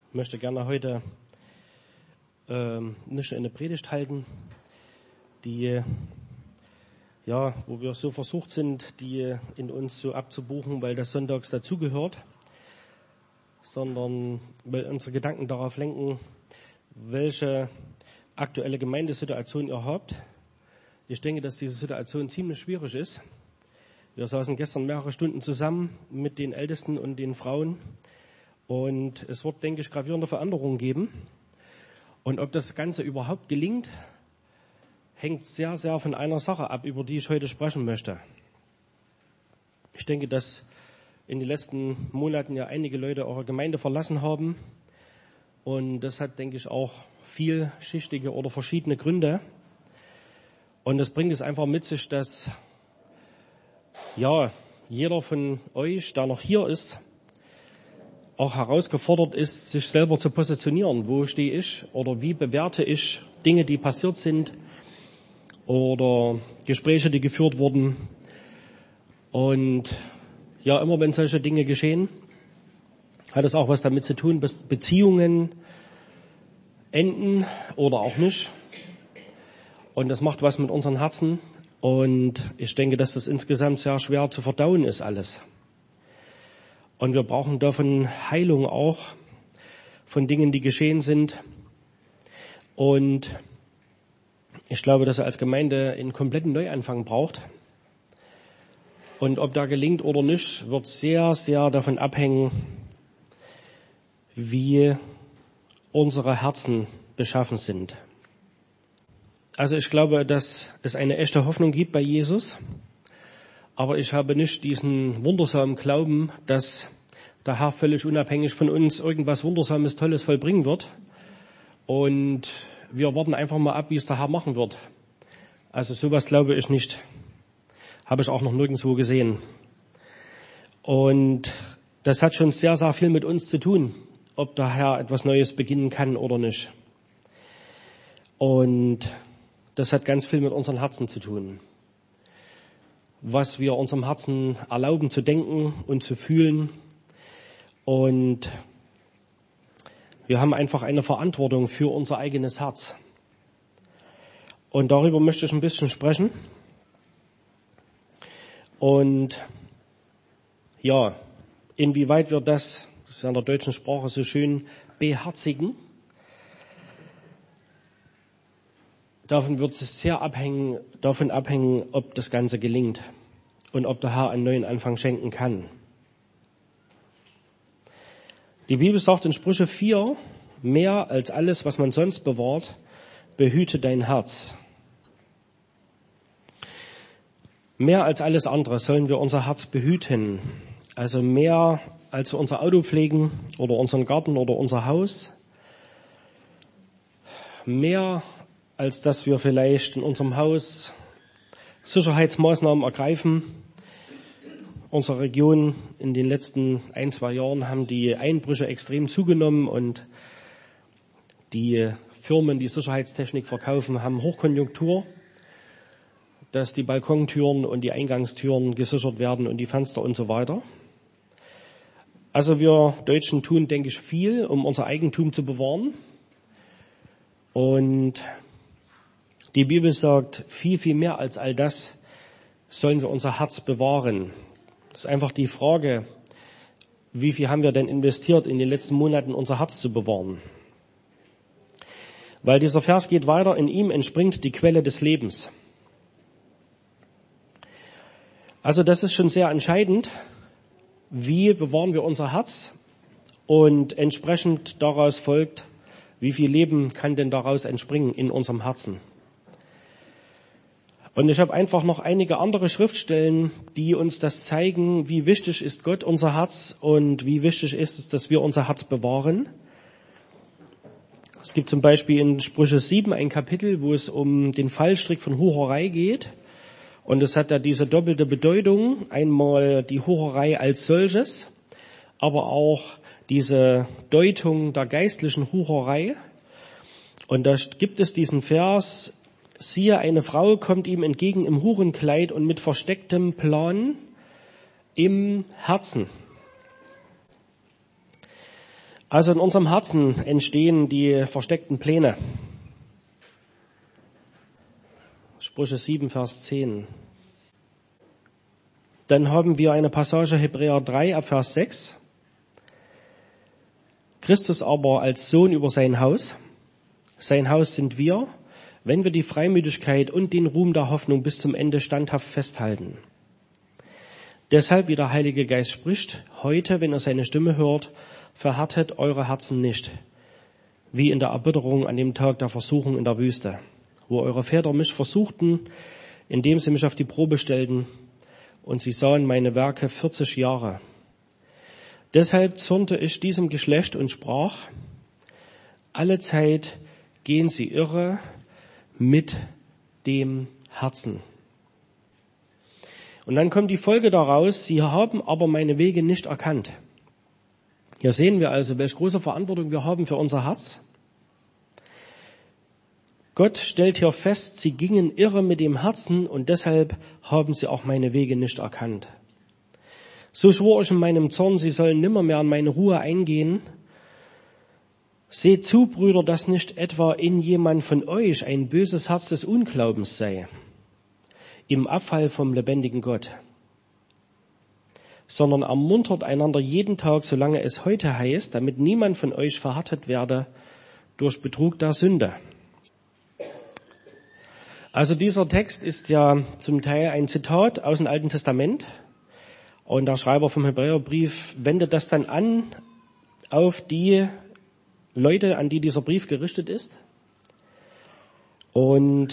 Ich möchte gerne heute nicht eine Predigt halten, die wo wir so versucht sind, die in uns so abzubuchen, weil das sonntags dazugehört, sondern weil unsere Gedanken darauf lenken, welche aktuelle Gemeindesituation ihr habt. Ich denke, dass diese Situation ziemlich schwierig ist. Wir saßen gestern mehrere Stunden zusammen mit den Ältesten und den Frauen und es wird, denke ich, gravierende Veränderungen geben. Und ob das Ganze überhaupt gelingt, hängt sehr, sehr von einer Sache ab, über die ich heute sprechen möchte. Ich denke, dass in den letzten Monaten ja einige Leute eure Gemeinde verlassen haben. Und das hat, denke ich, auch vielschichtige oder verschiedene Gründe. Und das bringt es einfach mit sich, dass jeder von euch, der noch hier ist, auch herausgefordert ist, sich selber zu positionieren. Wo stehe ich oder wie bewerte ich Dinge, die passiert sind oder Gespräche, die geführt wurden. Und immer wenn solche Dinge geschehen, hat es auch was damit zu tun, dass Beziehungen enden oder auch nicht. Und das macht was mit unseren Herzen. Und ich denke, dass das insgesamt sehr schwer zu verdauen ist alles. Und wir brauchen davon Heilung auch von Dingen, die geschehen sind. Und ich glaube, dass er als Gemeinde einen kompletten Neuanfang braucht. Und ob da gelingt oder nicht, wird sehr, sehr davon abhängen, wie unsere Herzen beschaffen sind. Also ich glaube, dass es eine echte Hoffnung gibt bei Jesus. Aber ich habe nicht diesen wundersamen Glauben, dass der Herr völlig unabhängig von uns irgendwas Wundersames, Tolles vollbringen wird. Und wir warten einfach mal ab, wie es der Herr machen wird. Also sowas glaube ich nicht. Habe ich auch noch nirgendwo gesehen. Und das hat schon sehr, sehr viel mit uns zu tun, ob der Herr etwas Neues beginnen kann oder nicht. Und das hat ganz viel mit unseren Herzen zu tun. Was wir unserem Herzen erlauben zu denken und zu fühlen. Und wir haben einfach eine Verantwortung für unser eigenes Herz. Und darüber möchte ich ein bisschen sprechen. Und inwieweit wir das ist ja in der deutschen Sprache so schön, beherzigen. Davon wird es sehr davon abhängen, ob das Ganze gelingt und ob der Herr einen neuen Anfang schenken kann. Die Bibel sagt in Sprüche 4, mehr als alles, was man sonst bewahrt, behüte dein Herz. Mehr als alles andere sollen wir unser Herz behüten. Also mehr als wir unser Auto pflegen oder unseren Garten oder unser Haus. Mehr als dass wir vielleicht in unserem Haus Sicherheitsmaßnahmen ergreifen. Unsere Region in den letzten 1-2 Jahren haben die Einbrüche extrem zugenommen und die Firmen, die Sicherheitstechnik verkaufen, haben Hochkonjunktur, dass die Balkontüren und die Eingangstüren gesichert werden und die Fenster und so weiter. Also wir Deutschen tun, denke ich, viel, um unser Eigentum zu bewahren. Und die Bibel sagt, viel, viel mehr als all das sollen wir unser Herz bewahren. Das ist einfach die Frage, wie viel haben wir denn investiert in den letzten Monaten, unser Herz zu bewahren? Weil dieser Vers geht weiter, in ihm entspringt die Quelle des Lebens. Also das ist schon sehr entscheidend, wie bewahren wir unser Herz und entsprechend daraus folgt, wie viel Leben kann denn daraus entspringen in unserem Herzen. Und ich habe einfach noch einige andere Schriftstellen, die uns das zeigen, wie wichtig ist Gott unser Herz und wie wichtig ist es, dass wir unser Herz bewahren. Es gibt zum Beispiel in Sprüche 7 ein Kapitel, wo es um den Fallstrick von Hurerei geht. Und es hat da diese doppelte Bedeutung. Einmal die Hurerei als solches, aber auch diese Deutung der geistlichen Hurerei. Und da gibt es diesen Vers, siehe, eine Frau kommt ihm entgegen im Hurenkleid und mit verstecktem Plan im Herzen. Also in unserem Herzen entstehen die versteckten Pläne. Sprüche 7, Vers 10. Dann haben wir eine Passage Hebräer 3 ab Vers 6. Christus aber als Sohn über sein Haus. Sein Haus sind wir, wenn wir die Freimütigkeit und den Ruhm der Hoffnung bis zum Ende standhaft festhalten. Deshalb, wie der Heilige Geist spricht, heute, wenn ihr seine Stimme hört, verhärtet eure Herzen nicht, wie in der Erbitterung an dem Tag der Versuchung in der Wüste, wo eure Väter mich versuchten, indem sie mich auf die Probe stellten, und sie sahen meine Werke 40 Jahre. Deshalb zürnte ich diesem Geschlecht und sprach, alle Zeit gehen sie irre mit dem Herzen. Und dann kommt die Folge daraus, sie haben aber meine Wege nicht erkannt. Hier sehen wir also, welche große Verantwortung wir haben für unser Herz. Gott stellt hier fest, sie gingen irre mit dem Herzen und deshalb haben sie auch meine Wege nicht erkannt. So schwor ich in meinem Zorn, sie sollen nimmermehr in meine Ruhe eingehen. Seht zu, Brüder, dass nicht etwa in jemand von euch ein böses Herz des Unglaubens sei, im Abfall vom lebendigen Gott, sondern ermuntert einander jeden Tag, solange es heute heißt, damit niemand von euch verhärtet werde durch Betrug der Sünde. Also dieser Text ist ja zum Teil ein Zitat aus dem Alten Testament und der Schreiber vom Hebräerbrief wendet das dann an auf die Leute, an die dieser Brief gerichtet ist. Und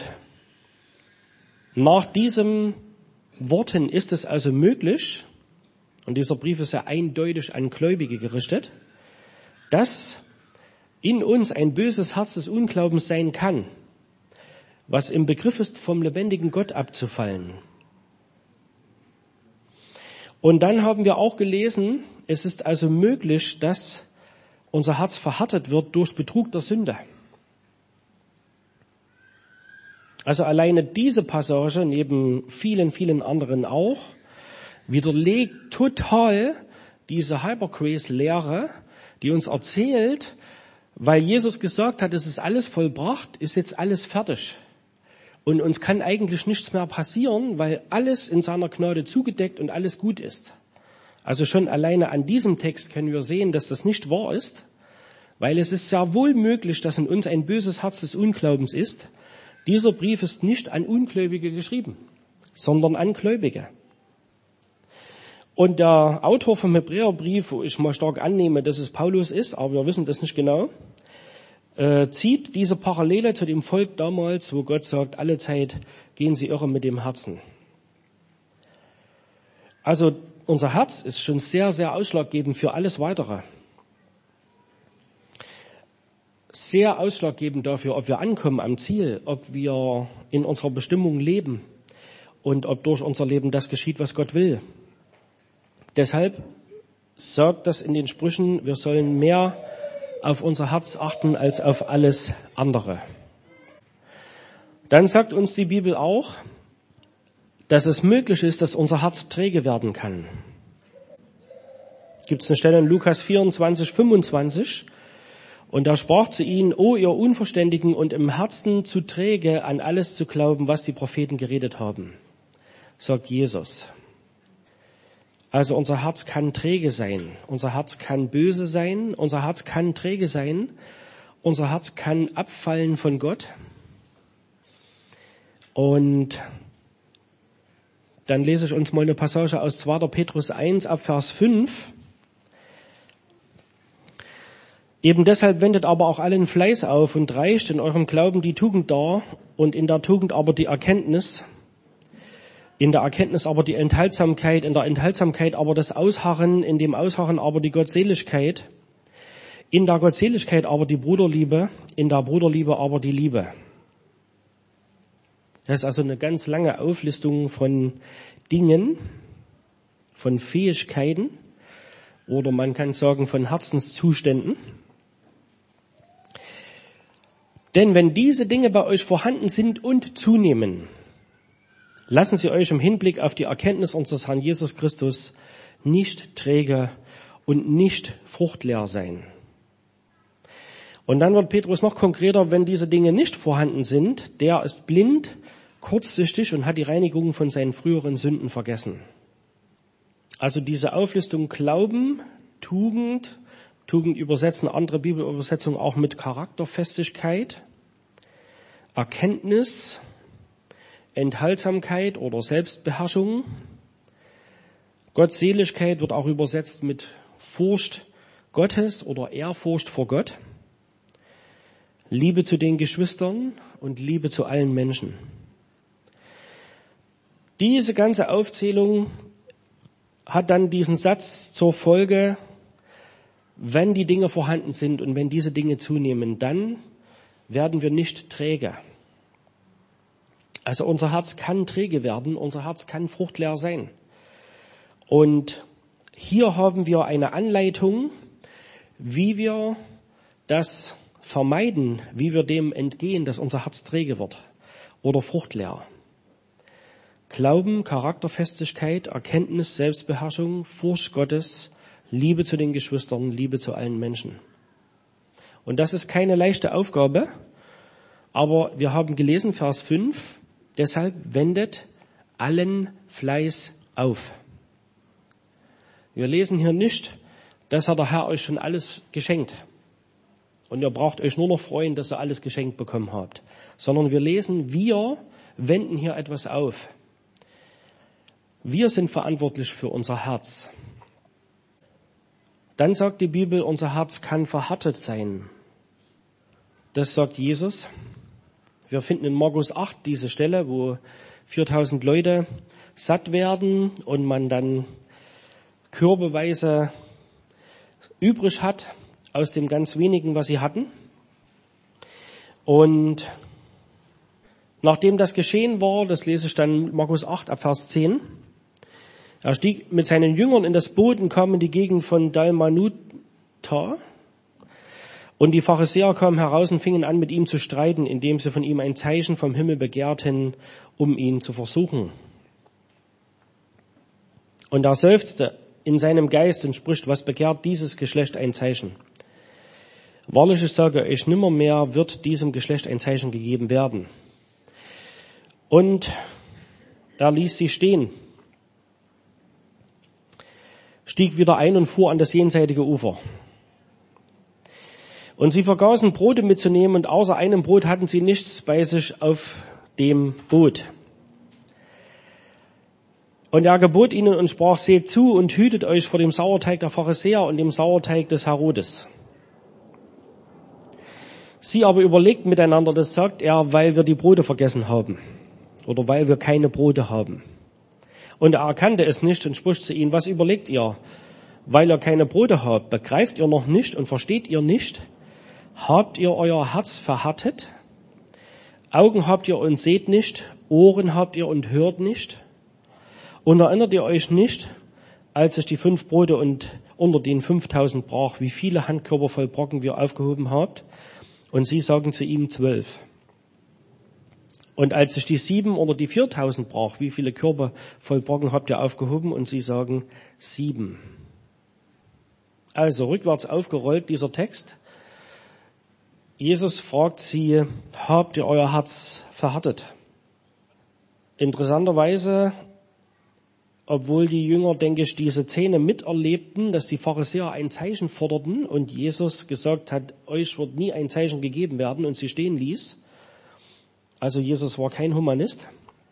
nach diesen Worten ist es also möglich, und dieser Brief ist ja eindeutig an Gläubige gerichtet, dass in uns ein böses Herz des Unglaubens sein kann, was im Begriff ist, vom lebendigen Gott abzufallen. Und dann haben wir auch gelesen, es ist also möglich, dass unser Herz verhärtet wird durch Betrug der Sünde. Also alleine diese Passage, neben vielen, vielen anderen auch, widerlegt total diese Hypergrace-Lehre, die uns erzählt, weil Jesus gesagt hat, es ist alles vollbracht, ist jetzt alles fertig. Und uns kann eigentlich nichts mehr passieren, weil alles in seiner Gnade zugedeckt und alles gut ist. Also schon alleine an diesem Text können wir sehen, dass das nicht wahr ist, weil es ist sehr wohl möglich, dass in uns ein böses Herz des Unglaubens ist. Dieser Brief ist nicht an Ungläubige geschrieben, sondern an Gläubige. Und der Autor vom Hebräerbrief, wo ich mal stark annehme, dass es Paulus ist, aber wir wissen das nicht genau, zieht diese Parallele zu dem Volk damals, wo Gott sagt, alle Zeit gehen sie irre mit dem Herzen. Also unser Herz ist schon sehr, sehr ausschlaggebend für alles Weitere. Sehr ausschlaggebend dafür, ob wir ankommen am Ziel, ob wir in unserer Bestimmung leben und ob durch unser Leben das geschieht, was Gott will. Deshalb sagt das in den Sprüchen, wir sollen mehr auf unser Herz achten als auf alles andere. Dann sagt uns die Bibel auch, dass es möglich ist, dass unser Herz träge werden kann. Gibt es eine Stelle in Lukas 24, 25, und da sprach zu ihnen, O ihr Unverständigen und im Herzen zu träge, an alles zu glauben, was die Propheten geredet haben, sagt Jesus. Also unser Herz kann träge sein, unser Herz kann böse sein, unser Herz kann träge sein, unser Herz kann abfallen von Gott. Und dann lese ich uns mal eine Passage aus 2. Petrus 1 ab Vers 5. Eben deshalb wendet aber auch allen Fleiß auf und reicht in eurem Glauben die Tugend dar und in der Tugend aber die Erkenntnis, in der Erkenntnis aber die Enthaltsamkeit, in der Enthaltsamkeit aber das Ausharren, in dem Ausharren aber die Gottseligkeit, in der Gottseligkeit aber die Bruderliebe, in der Bruderliebe aber die Liebe. Das ist also eine ganz lange Auflistung von Dingen, von Fähigkeiten oder man kann sagen von Herzenszuständen. Denn wenn diese Dinge bei euch vorhanden sind und zunehmen, lassen Sie euch im Hinblick auf die Erkenntnis unseres Herrn Jesus Christus nicht träge und nicht fruchtleer sein. Und dann wird Petrus noch konkreter, wenn diese Dinge nicht vorhanden sind, der ist blind, kurzsichtig und hat die Reinigung von seinen früheren Sünden vergessen. Also diese Auflistung Glauben, Tugend übersetzen andere Bibelübersetzungen auch mit Charakterfestigkeit, Erkenntnis, Enthaltsamkeit oder Selbstbeherrschung. Gottseligkeit wird auch übersetzt mit Furcht Gottes oder Ehrfurcht vor Gott. Liebe zu den Geschwistern und Liebe zu allen Menschen. Diese ganze Aufzählung hat dann diesen Satz zur Folge, wenn die Dinge vorhanden sind und wenn diese Dinge zunehmen, dann werden wir nicht träge. Also unser Herz kann träge werden, unser Herz kann fruchtleer sein. Und hier haben wir eine Anleitung, wie wir das vermeiden, wie wir dem entgehen, dass unser Herz träge wird oder fruchtleer. Glauben, Charakterfestigkeit, Erkenntnis, Selbstbeherrschung, Furcht Gottes, Liebe zu den Geschwistern, Liebe zu allen Menschen. Und das ist keine leichte Aufgabe, aber wir haben gelesen, Vers 5, deshalb wendet allen Fleiß auf. Wir lesen hier nicht, das hat der Herr euch schon alles geschenkt. Und ihr braucht euch nur noch freuen, dass ihr alles geschenkt bekommen habt. Sondern wir lesen, wir wenden hier etwas auf. Wir sind verantwortlich für unser Herz. Dann sagt die Bibel, unser Herz kann verhärtet sein. Das sagt Jesus. Wir finden in Markus 8 diese Stelle, wo 4000 Leute satt werden und man dann körbeweise übrig hat aus dem ganz wenigen, was sie hatten. Und nachdem das geschehen war, das lese ich dann Markus 8 ab Vers 10, er stieg mit seinen Jüngern in das Boot und kam in die Gegend von Dalmanuta. Und die Pharisäer kamen heraus und fingen an, mit ihm zu streiten, indem sie von ihm ein Zeichen vom Himmel begehrten, um ihn zu versuchen. Und er seufzte in seinem Geist und spricht, was begehrt dieses Geschlecht ein Zeichen? Wahrlich, ich sage euch, nimmermehr wird diesem Geschlecht ein Zeichen gegeben werden. Und er ließ sie stehen, stieg wieder ein und fuhr an das jenseitige Ufer. Und sie vergaßen, Brote mitzunehmen, und außer einem Brot hatten sie nichts bei sich auf dem Boot. Und er gebot ihnen und sprach, seht zu und hütet euch vor dem Sauerteig der Pharisäer und dem Sauerteig des Herodes. Sie aber überlegten miteinander, das sagt er, weil wir die Brote vergessen haben oder weil wir keine Brote haben. Und er erkannte es nicht und spricht zu ihnen, was überlegt ihr? Weil ihr keine Brote habt, begreift ihr noch nicht und versteht ihr nicht? Habt ihr euer Herz verhärtet? Augen habt ihr und seht nicht, Ohren habt ihr und hört nicht? Und erinnert ihr euch nicht, als ich die 5 Brote und unter den 5000 brach, wie viele Handkörper voll Brocken wir aufgehoben habt? Und sie sagen zu ihm 12. Und als ich die 7 oder die 4000 brach, wie viele Körper voll Brocken habt ihr aufgehoben? Und sie sagen 7. Also rückwärts aufgerollt dieser Text. Jesus fragt sie, habt ihr euer Herz verhärtet? Interessanterweise, obwohl die Jünger, denke ich, diese Szene miterlebten, dass die Pharisäer ein Zeichen forderten und Jesus gesagt hat, euch wird nie ein Zeichen gegeben werden und sie stehen ließ. Also Jesus war kein Humanist.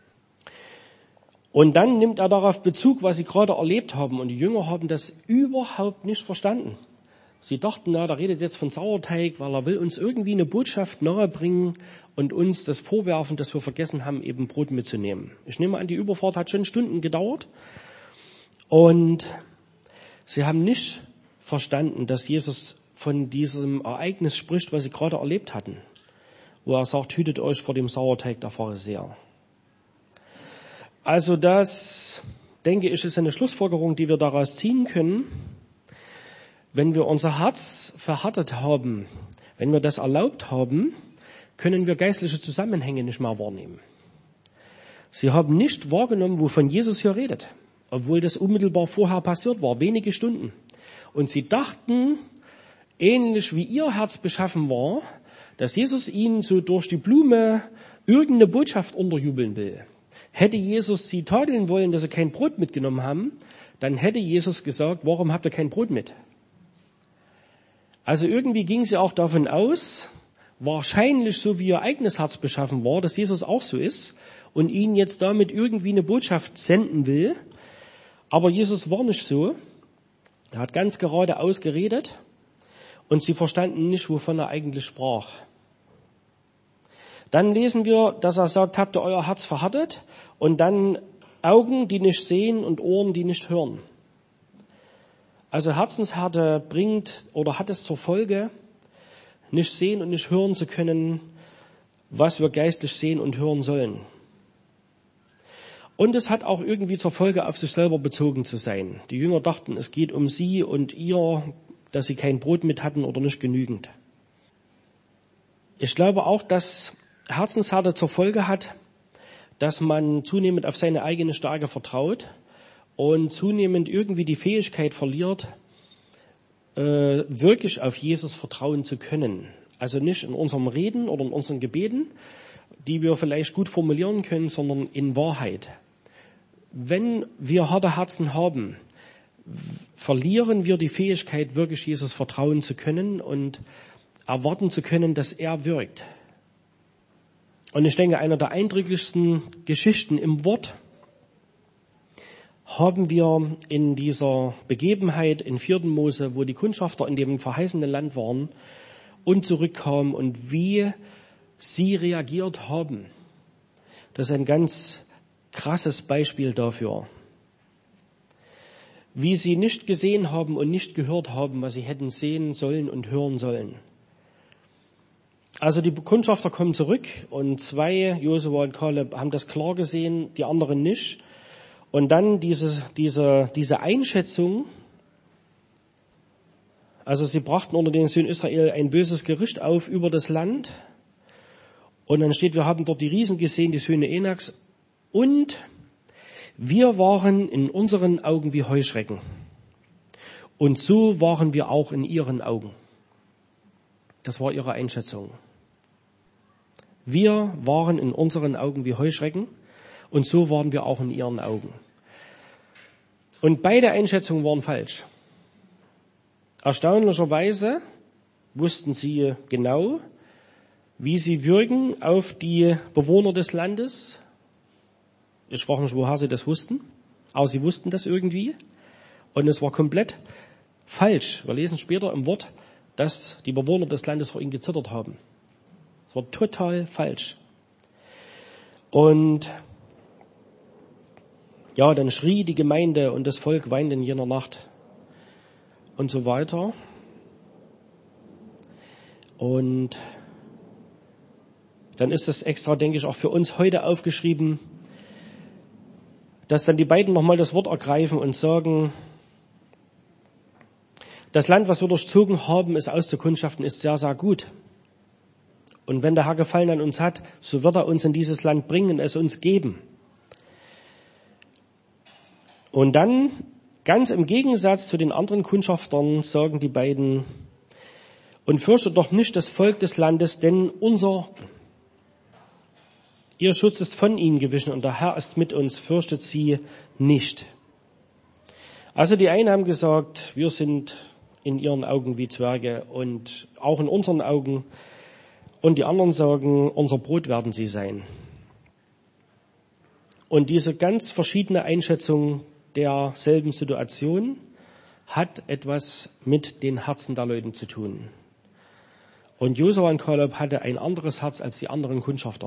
Und dann nimmt er darauf Bezug, was sie gerade erlebt haben. Und die Jünger haben das überhaupt nicht verstanden. Sie dachten, na, der redet jetzt von Sauerteig, weil er will uns irgendwie eine Botschaft nahebringen und uns das vorwerfen, dass wir vergessen haben, eben Brot mitzunehmen. Ich nehme an, die Überfahrt hat schon Stunden gedauert. Und sie haben nicht verstanden, dass Jesus von diesem Ereignis spricht, was sie gerade erlebt hatten. Wo er sagt, hütet euch vor dem Sauerteig der Pharisäer. Also das, denke ich, ist eine Schlussfolgerung, die wir daraus ziehen können. Wenn wir unser Herz verhärtet haben, wenn wir das erlaubt haben, können wir geistliche Zusammenhänge nicht mehr wahrnehmen. Sie haben nicht wahrgenommen, wovon Jesus hier redet, obwohl das unmittelbar vorher passiert war, wenige Stunden. Und sie dachten, ähnlich wie ihr Herz beschaffen war, dass Jesus ihnen so durch die Blume irgendeine Botschaft unterjubeln will. Hätte Jesus sie tadeln wollen, dass sie kein Brot mitgenommen haben, dann hätte Jesus gesagt, warum habt ihr kein Brot mit? Also irgendwie ging sie auch davon aus, wahrscheinlich so wie ihr eigenes Herz beschaffen war, dass Jesus auch so ist und ihnen jetzt damit irgendwie eine Botschaft senden will. Aber Jesus war nicht so. Er hat ganz geradeaus geredet und sie verstanden nicht, wovon er eigentlich sprach. Dann lesen wir, dass er sagt, habt ihr euer Herz verhärtet, und dann Augen, die nicht sehen, und Ohren, die nicht hören. Also Herzenshärte bringt oder hat es zur Folge, nicht sehen und nicht hören zu können, was wir geistlich sehen und hören sollen. Und es hat auch irgendwie zur Folge, auf sich selber bezogen zu sein. Die Jünger dachten, es geht um sie und ihr, dass sie kein Brot mit hatten oder nicht genügend. Ich glaube auch, dass Herzenshärte zur Folge hat, dass man zunehmend auf seine eigene Stärke vertraut und zunehmend irgendwie die Fähigkeit verliert, wirklich auf Jesus vertrauen zu können. Also nicht in unserem Reden oder in unseren Gebeten, die wir vielleicht gut formulieren können, sondern in Wahrheit. Wenn wir harte Herzen haben, verlieren wir die Fähigkeit, wirklich Jesus vertrauen zu können und erwarten zu können, dass er wirkt. Und ich denke, einer der eindrücklichsten Geschichten im Wort haben wir in dieser Begebenheit in 4. Mose, wo die Kundschafter in dem verheißenen Land waren und zurückkamen und wie sie reagiert haben. Das ist ein ganz krasses Beispiel dafür. Wie sie nicht gesehen haben und nicht gehört haben, was sie hätten sehen sollen und hören sollen. Also die Kundschafter kommen zurück und 2, Josua und Kaleb, haben das klar gesehen, die anderen nicht. Und dann diese Einschätzung, also sie brachten unter den Söhnen Israel ein böses Gericht auf über das Land. Und dann steht, wir haben dort die Riesen gesehen, die Söhne Enaks. Und wir waren in unseren Augen wie Heuschrecken. Und so waren wir auch in ihren Augen. Das war ihre Einschätzung. Wir waren in unseren Augen wie Heuschrecken und so waren wir auch in ihren Augen. Und beide Einschätzungen waren falsch. Erstaunlicherweise wussten sie genau, wie sie wirken auf die Bewohner des Landes. Ich frage mich, woher sie das wussten, aber sie wussten das irgendwie. Und es war komplett falsch. Wir lesen später im Wort, dass die Bewohner des Landes vor ihnen gezittert haben. Es war total falsch. Und ja, dann schrie die Gemeinde und das Volk weinte in jener Nacht und so weiter. Und dann ist es extra, denke ich, auch für uns heute aufgeschrieben, dass dann die beiden nochmal das Wort ergreifen und sagen, das Land, was wir durchzogen haben, es auszukundschaften, ist sehr, sehr gut. Und wenn der Herr Gefallen an uns hat, so wird er uns in dieses Land bringen, es uns geben. Und dann, ganz im Gegensatz zu den anderen Kundschaftern, sagen die beiden, und fürchtet doch nicht das Volk des Landes, denn ihr Schutz ist von ihnen gewichen und der Herr ist mit uns, fürchtet sie nicht. Also die einen haben gesagt, wir sind in ihren Augen wie Zwerge und auch in unseren Augen. Und die anderen sagen, unser Brot werden sie sein. Und diese ganz verschiedene Einschätzung derselben Situation hat etwas mit den Herzen der Leute zu tun. Und Josua und Kaleb hatte ein anderes Herz als die anderen Kundschafter.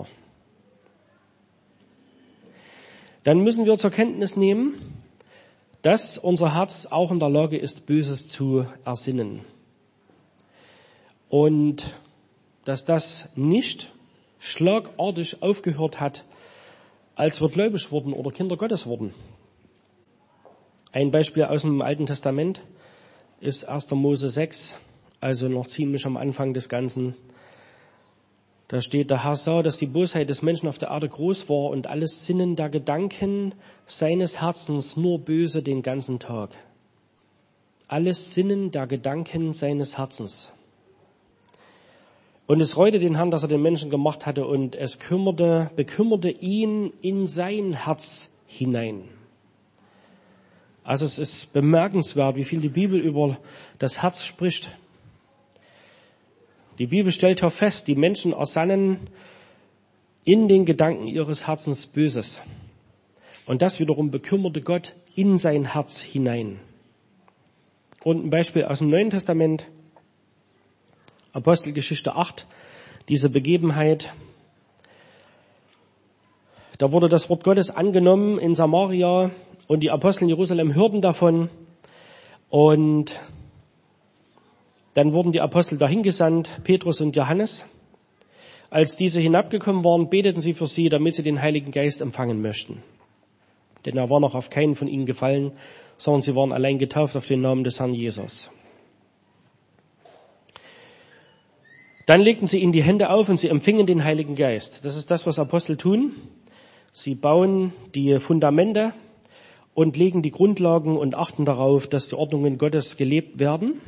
Dann müssen wir zur Kenntnis nehmen, dass unser Herz auch in der Lage ist, Böses zu ersinnen. Und dass das nicht schlagartig aufgehört hat, als wir gläubig wurden oder Kinder Gottes wurden. Ein Beispiel aus dem Alten Testament ist 1. Mose 6, also noch ziemlich am Anfang des Ganzen. Da steht, der Herr sah, dass die Bosheit des Menschen auf der Erde groß war und alles Sinnen der Gedanken seines Herzens nur böse den ganzen Tag. alles Sinnen der Gedanken seines Herzens. Und es reute den Herrn, dass er den Menschen gemacht hatte, und es bekümmerte ihn in sein Herz hinein. Also es ist bemerkenswert, wie viel die Bibel über das Herz spricht. Die Bibel stellt hier fest, die Menschen ersannen in den Gedanken ihres Herzens Böses. Und das wiederum bekümmerte Gott in sein Herz hinein. Und ein Beispiel aus dem Neuen Testament, Apostelgeschichte 8, diese Begebenheit. Da wurde das Wort Gottes angenommen in Samaria und die Apostel in Jerusalem hörten davon. Und dann wurden die Apostel dahin gesandt, Petrus und Johannes. Als diese hinabgekommen waren, beteten sie für sie, damit sie den Heiligen Geist empfangen möchten. Denn er war noch auf keinen von ihnen gefallen, sondern sie waren allein getauft auf den Namen des Herrn Jesus. Dann legten sie ihnen die Hände auf und sie empfingen den Heiligen Geist. Das ist das, was Apostel tun. Sie bauen die Fundamente und legen die Grundlagen und achten darauf, dass die Ordnungen Gottes gelebt werden.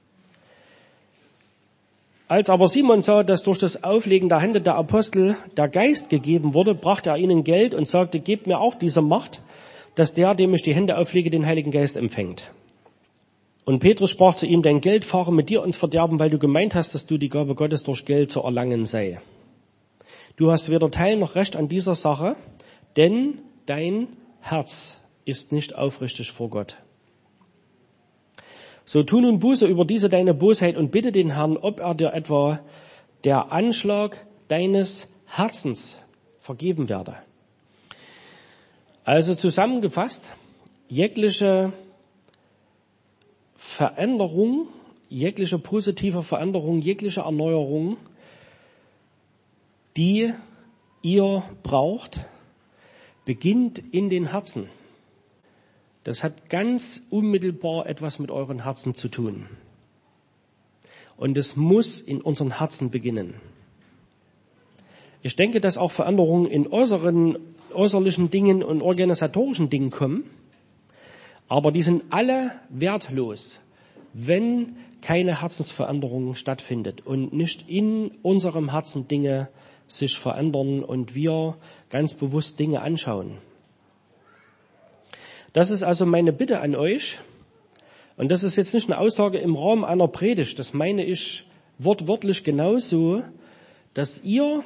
Als aber Simon sah, dass durch das Auflegen der Hände der Apostel der Geist gegeben wurde, brachte er ihnen Geld und sagte, gebt mir auch diese Macht, dass der, dem ich die Hände auflege, den Heiligen Geist empfängt. Und Petrus sprach zu ihm, dein Geld fahre mit dir ins Verderben, weil du gemeint hast, dass du die Gabe Gottes durch Geld zu erlangen sei. Du hast weder Teil noch Recht an dieser Sache, denn dein Herz ist nicht aufrichtig vor Gott. So tu nun Buße über diese deine Bosheit und bitte den Herrn, ob er dir etwa der Anschlag deines Herzens vergeben werde. Also zusammengefasst, jegliche Veränderung, jegliche positive Veränderung, jegliche Erneuerung, die ihr braucht, beginnt in den Herzen. Das hat ganz unmittelbar etwas mit euren Herzen zu tun. Und es muss in unseren Herzen beginnen. Ich denke, dass auch Veränderungen in äußerlichen Dingen und organisatorischen Dingen kommen. Aber die sind alle wertlos, wenn keine Herzensveränderung stattfindet und nicht in unserem Herzen Dinge sich verändern und wir ganz bewusst Dinge anschauen. Das ist also meine Bitte an euch. Und das ist jetzt nicht eine Aussage im Rahmen einer Predigt. Das meine ich wortwörtlich genauso, dass ihr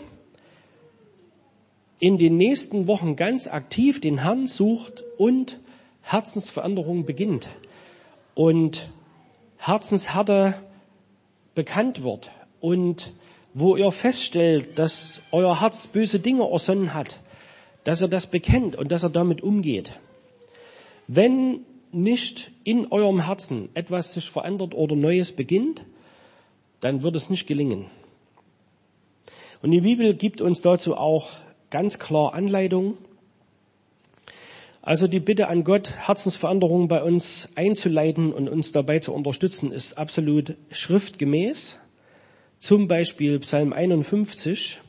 in den nächsten Wochen ganz aktiv den Herrn sucht und Herzensveränderung beginnt und Herzenshärte bekannt wird und wo ihr feststellt, dass euer Herz böse Dinge ersonnen hat, dass ihr das bekennt und dass ihr damit umgeht. Wenn nicht in eurem Herzen etwas sich verändert oder Neues beginnt, dann wird es nicht gelingen. Und die Bibel gibt uns dazu auch ganz klar Anleitung. Also die Bitte an Gott, Herzensveränderungen bei uns einzuleiten und uns dabei zu unterstützen, ist absolut schriftgemäß. Zum Beispiel Psalm 51.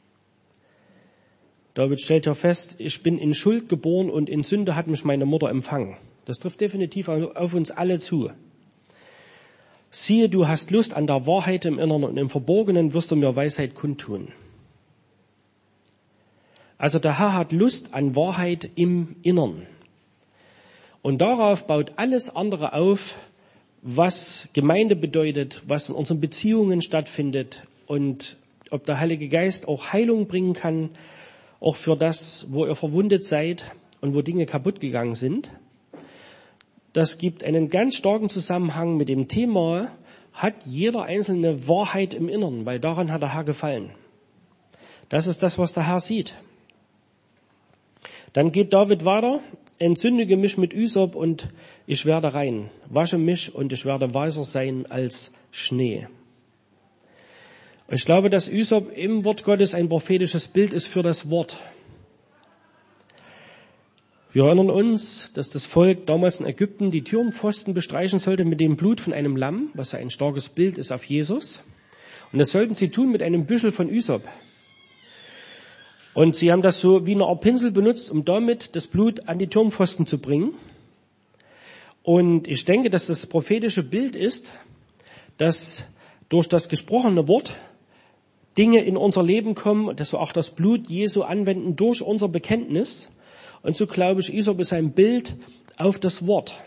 David stellt ja fest, ich bin in Schuld geboren und in Sünde hat mich meine Mutter empfangen. Das trifft definitiv auf uns alle zu. Siehe, du hast Lust an der Wahrheit im Inneren und im Verborgenen wirst du mir Weisheit kundtun. Also der Herr hat Lust an Wahrheit im Innern. Und darauf baut alles andere auf, was Gemeinde bedeutet, was in unseren Beziehungen stattfindet und ob der Heilige Geist auch Heilung bringen kann, auch für das, wo ihr verwundet seid und wo Dinge kaputt gegangen sind. Das gibt einen ganz starken Zusammenhang mit dem Thema, hat jeder Einzelne Wahrheit im Innern, weil daran hat der Herr gefallen. Das ist das, was der Herr sieht. Dann geht David weiter, entzündige mich mit Ysop und ich werde rein, wasche mich und ich werde weißer sein als Schnee. Ich glaube, dass Ysop im Wort Gottes ein prophetisches Bild ist für das Wort. Wir erinnern uns, dass das Volk damals in Ägypten die Türpfosten bestreichen sollte mit dem Blut von einem Lamm, was ja ein starkes Bild ist auf Jesus. Und das sollten sie tun mit einem Büschel von Ysop. Und sie haben das so wie eine Art Pinsel benutzt, um damit das Blut an die Turmpfosten zu bringen. Und ich denke, dass das prophetische Bild ist, dass durch das gesprochene Wort Dinge in unser Leben kommen, dass wir auch das Blut Jesu anwenden durch unser Bekenntnis. Und so glaube ich, Isop ist ein Bild auf das Wort.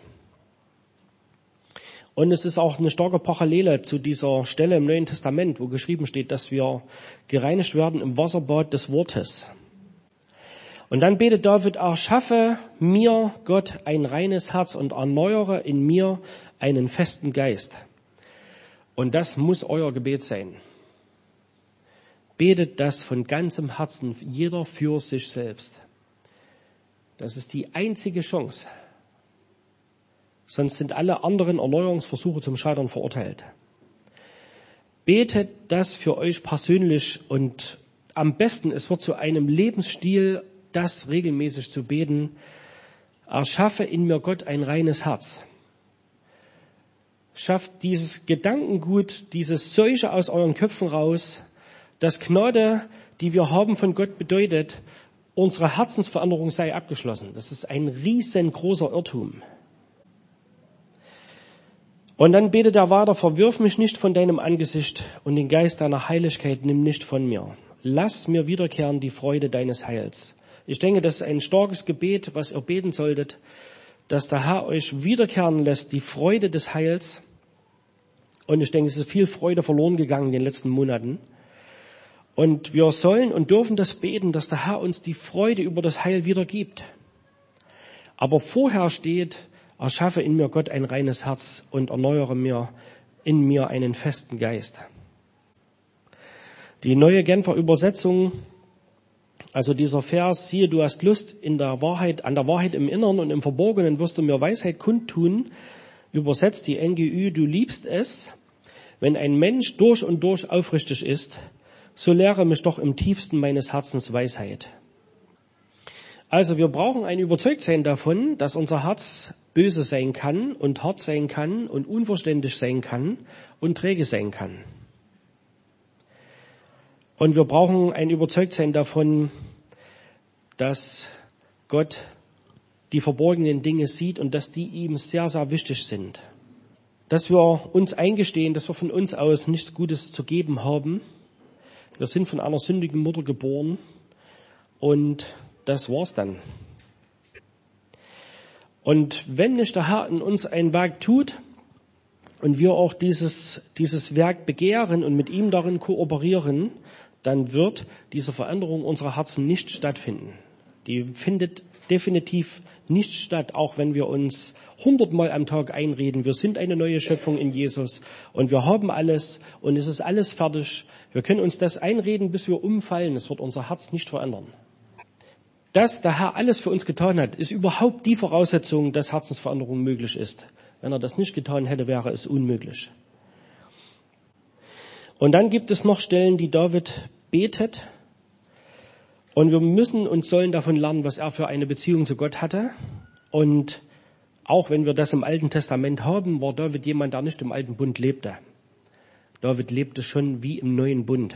Und es ist auch eine starke Parallele zu dieser Stelle im Neuen Testament, wo geschrieben steht, dass wir gereinigt werden im Wasserbad des Wortes. Und dann betet David, erschaffe mir, Gott, ein reines Herz und erneuere in mir einen festen Geist. Und das muss euer Gebet sein. Betet das von ganzem Herzen, jeder für sich selbst. Das ist die einzige Chance. Sonst sind alle anderen Erneuerungsversuche zum Scheitern verurteilt. Betet das für euch persönlich und am besten, es wird zu einem Lebensstil, das regelmäßig zu beten. Erschaffe in mir, Gott, ein reines Herz. Schafft dieses Gedankengut, dieses Seuche aus euren Köpfen raus. Das Gnade, die wir haben von Gott, bedeutet, unsere Herzensveränderung sei abgeschlossen. Das ist ein riesengroßer Irrtum. Und dann betet er weiter, verwirf mich nicht von deinem Angesicht und den Geist deiner Heiligkeit nimm nicht von mir. Lass mir wiederkehren die Freude deines Heils. Ich denke, das ist ein starkes Gebet, was ihr beten solltet, dass der Herr euch wiederkehren lässt, die Freude des Heils. Und ich denke, es ist viel Freude verloren gegangen in den letzten Monaten. Und wir sollen und dürfen das beten, dass der Herr uns die Freude über das Heil wieder gibt. Aber vorher steht, erschaffe in mir, Gott, ein reines Herz und erneuere mir in mir einen festen Geist. Die neue Genfer Übersetzung, also dieser Vers, siehe, du hast Lust an der Wahrheit im Inneren und im Verborgenen wirst du mir Weisheit kundtun, übersetzt die NGÜ, du liebst es, wenn ein Mensch durch und durch aufrichtig ist, so lehre mich doch im tiefsten meines Herzens Weisheit. Also wir brauchen ein Überzeugtsein davon, dass unser Herz böse sein kann und hart sein kann und unverständlich sein kann und träge sein kann. Und wir brauchen ein Überzeugtsein davon, dass Gott die verborgenen Dinge sieht und dass die ihm sehr, sehr wichtig sind. Dass wir uns eingestehen, dass wir von uns aus nichts Gutes zu geben haben. Wir sind von einer sündigen Mutter geboren und das war's dann. Und wenn nicht der Herr in uns ein Werk tut und wir auch dieses Werk begehren und mit ihm darin kooperieren, dann wird diese Veränderung unserer Herzen nicht stattfinden. Die findet definitiv nicht statt, auch wenn wir uns 100-mal am Tag einreden, wir sind eine neue Schöpfung in Jesus und wir haben alles und es ist alles fertig. Wir können uns das einreden, bis wir umfallen. Es wird unser Herz nicht verändern. Dass der Herr alles für uns getan hat, ist überhaupt die Voraussetzung, dass Herzensveränderung möglich ist. Wenn er das nicht getan hätte, wäre es unmöglich. Und dann gibt es noch Stellen, die David betet. Und wir müssen und sollen davon lernen, was er für eine Beziehung zu Gott hatte. Und auch wenn wir das im Alten Testament haben, war David jemand, der nicht im Alten Bund lebte. David lebte schon wie im Neuen Bund.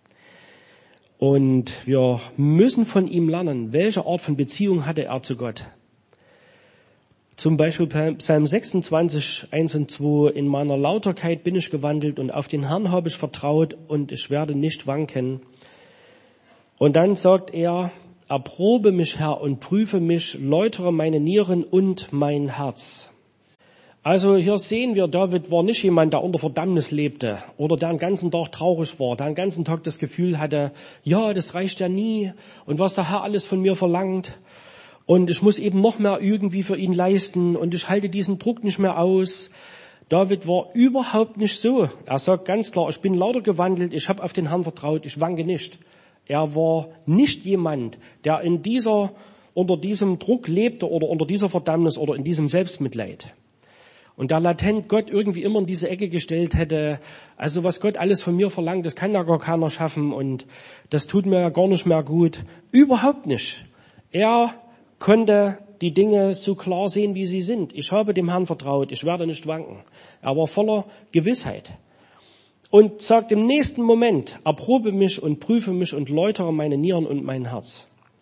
Und wir müssen von ihm lernen, welche Art von Beziehung hatte er zu Gott. Zum Beispiel Psalm 26, 1 und 2, in meiner Lauterkeit bin ich gewandelt und auf den Herrn habe ich vertraut und ich werde nicht wanken. Und dann sagt er, erprobe mich, Herr, und prüfe mich, läutere meine Nieren und mein Herz. Also hier sehen wir, David war nicht jemand, der unter Verdammnis lebte oder der den ganzen Tag traurig war, der den ganzen Tag das Gefühl hatte, ja, das reicht ja nie und was der Herr alles von mir verlangt und ich muss eben noch mehr irgendwie für ihn leisten und ich halte diesen Druck nicht mehr aus. David war überhaupt nicht so. Er sagt ganz klar, ich bin lauter gewandelt, ich habe auf den Herrn vertraut, ich wanke nicht. Er war nicht jemand, der unter diesem Druck lebte oder unter dieser Verdammnis oder in diesem Selbstmitleid. Und der latent Gott irgendwie immer in diese Ecke gestellt hätte, also was Gott alles von mir verlangt, das kann ja gar keiner schaffen und das tut mir ja gar nicht mehr gut. Überhaupt nicht. Er konnte die Dinge so klar sehen, wie sie sind. Ich habe dem Herrn vertraut, ich werde nicht wanken. Er war voller Gewissheit. Und sagt im nächsten Moment, erprobe mich und prüfe mich und läutere meine Nieren und mein Herz.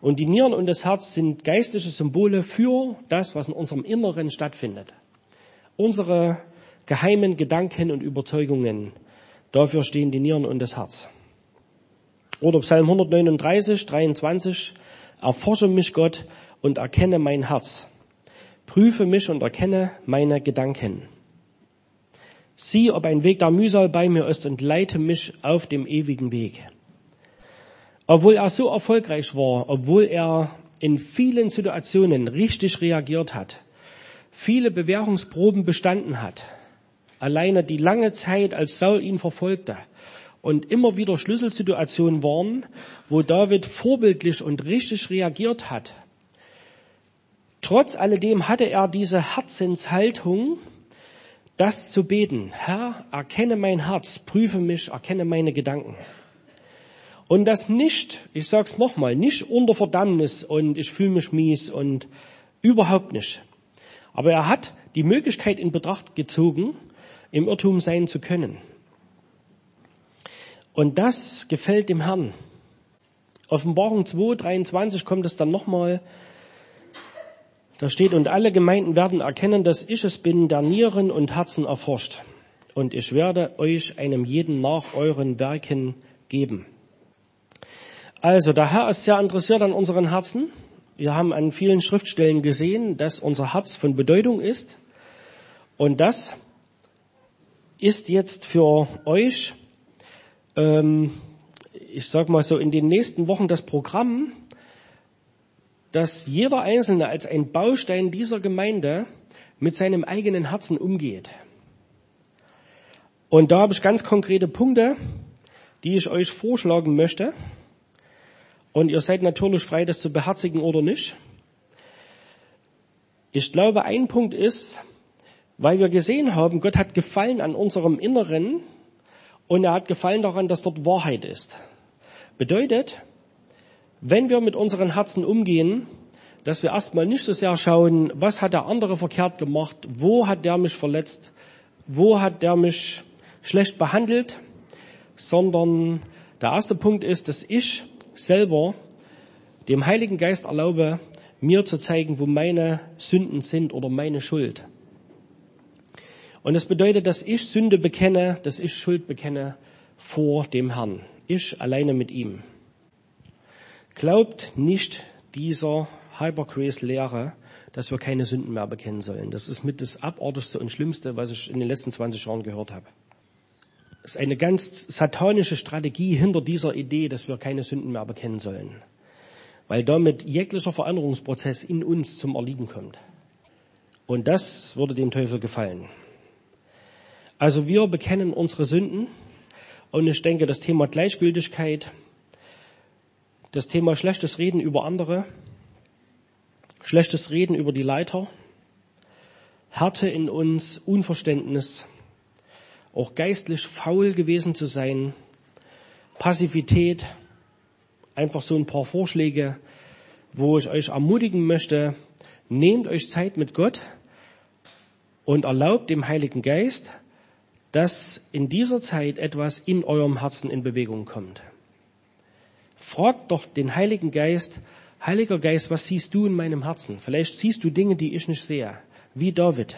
Und die Nieren und das Herz sind geistliche Symbole für das, was in unserem Inneren stattfindet. Unsere geheimen Gedanken und Überzeugungen, dafür stehen die Nieren und das Herz. Oder Psalm 139, 23, erforsche mich, Gott, und erkenne mein Herz. Prüfe mich und erkenne meine Gedanken. Sieh, ob ein Weg der Mühsal bei mir ist und leite mich auf dem ewigen Weg. Obwohl er so erfolgreich war, obwohl er in vielen Situationen richtig reagiert hat, viele Bewährungsproben bestanden hat, alleine die lange Zeit, als Saul ihn verfolgte und immer wieder Schlüsselsituationen waren, wo David vorbildlich und richtig reagiert hat. Trotz alledem hatte er diese Herzenshaltung, das zu beten. Herr, erkenne mein Herz, prüfe mich, erkenne meine Gedanken. Und das nicht, ich sag's nochmal, nicht unter Verdammnis und ich fühle mich mies und überhaupt nicht. Aber er hat die Möglichkeit in Betracht gezogen, im Irrtum sein zu können. Und das gefällt dem Herrn. Offenbarung 2, 23 kommt es dann nochmal. Da steht, und alle Gemeinden werden erkennen, dass ich es bin, der Nieren und Herzen erforscht. Und ich werde euch einem jeden nach euren Werken geben. Also, der Herr ist sehr interessiert an unseren Herzen. Wir haben an vielen Schriftstellen gesehen, dass unser Herz von Bedeutung ist. Und das ist jetzt für euch, ich sag mal so, in den nächsten Wochen das Programm, dass jeder Einzelne als ein Baustein dieser Gemeinde mit seinem eigenen Herzen umgeht. Und da habe ich ganz konkrete Punkte, die ich euch vorschlagen möchte. Und ihr seid natürlich frei, das zu beherzigen oder nicht. Ich glaube, ein Punkt ist, weil wir gesehen haben, Gott hat Gefallen an unserem Inneren und er hat Gefallen daran, dass dort Wahrheit ist. Bedeutet, wenn wir mit unseren Herzen umgehen, dass wir erstmal nicht so sehr schauen, was hat der andere verkehrt gemacht, wo hat der mich verletzt, wo hat der mich schlecht behandelt, sondern der erste Punkt ist, dass ich selber dem Heiligen Geist erlaube, mir zu zeigen, wo meine Sünden sind oder meine Schuld. Und das bedeutet, dass ich Sünde bekenne, dass ich Schuld bekenne vor dem Herrn. Ich alleine mit ihm. Glaubt nicht dieser Hypergrace-Lehre, dass wir keine Sünden mehr bekennen sollen. Das ist mit das Abartigste und Schlimmste, was ich in den letzten 20 Jahren gehört habe. Es ist eine ganz satanische Strategie hinter dieser Idee, dass wir keine Sünden mehr bekennen sollen. Weil damit jeglicher Veränderungsprozess in uns zum Erliegen kommt. Und das würde dem Teufel gefallen. Also wir bekennen unsere Sünden. Und ich denke, das Thema Gleichgültigkeit, das Thema schlechtes Reden über andere, schlechtes Reden über die Leiter, Härte in uns, Unverständnis, auch geistlich faul gewesen zu sein, Passivität, einfach so ein paar Vorschläge, wo ich euch ermutigen möchte, nehmt euch Zeit mit Gott und erlaubt dem Heiligen Geist, dass in dieser Zeit etwas in eurem Herzen in Bewegung kommt. Fragt doch den Heiligen Geist, Heiliger Geist, was siehst du in meinem Herzen? Vielleicht siehst du Dinge, die ich nicht sehe, wie David.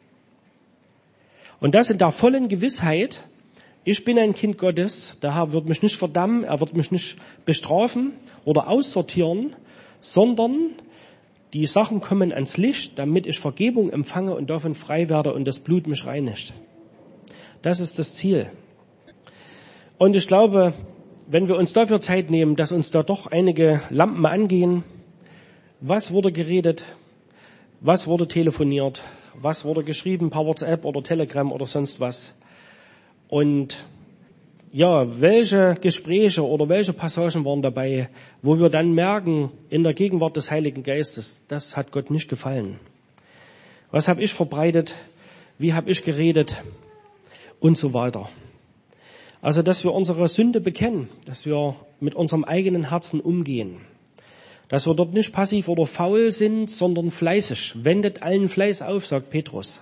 Und das in der vollen Gewissheit, ich bin ein Kind Gottes, der Herr wird mich nicht verdammen, er wird mich nicht bestrafen oder aussortieren, sondern die Sachen kommen ans Licht, damit ich Vergebung empfange und davon frei werde und das Blut mich reinigt. Das ist das Ziel. Und ich glaube, wenn wir uns dafür Zeit nehmen, dass uns da doch einige Lampen angehen, was wurde geredet, was wurde telefoniert, was wurde geschrieben per WhatsApp oder Telegram oder sonst was. Und ja, welche Gespräche oder welche Passagen waren dabei, wo wir dann merken, in der Gegenwart des Heiligen Geistes, das hat Gott nicht gefallen. Was habe ich verbreitet? Wie habe ich geredet? Und so weiter. Also, dass wir unsere Sünde bekennen, dass wir mit unserem eigenen Herzen umgehen. Dass wir dort nicht passiv oder faul sind, sondern fleißig. Wendet allen Fleiß auf, sagt Petrus.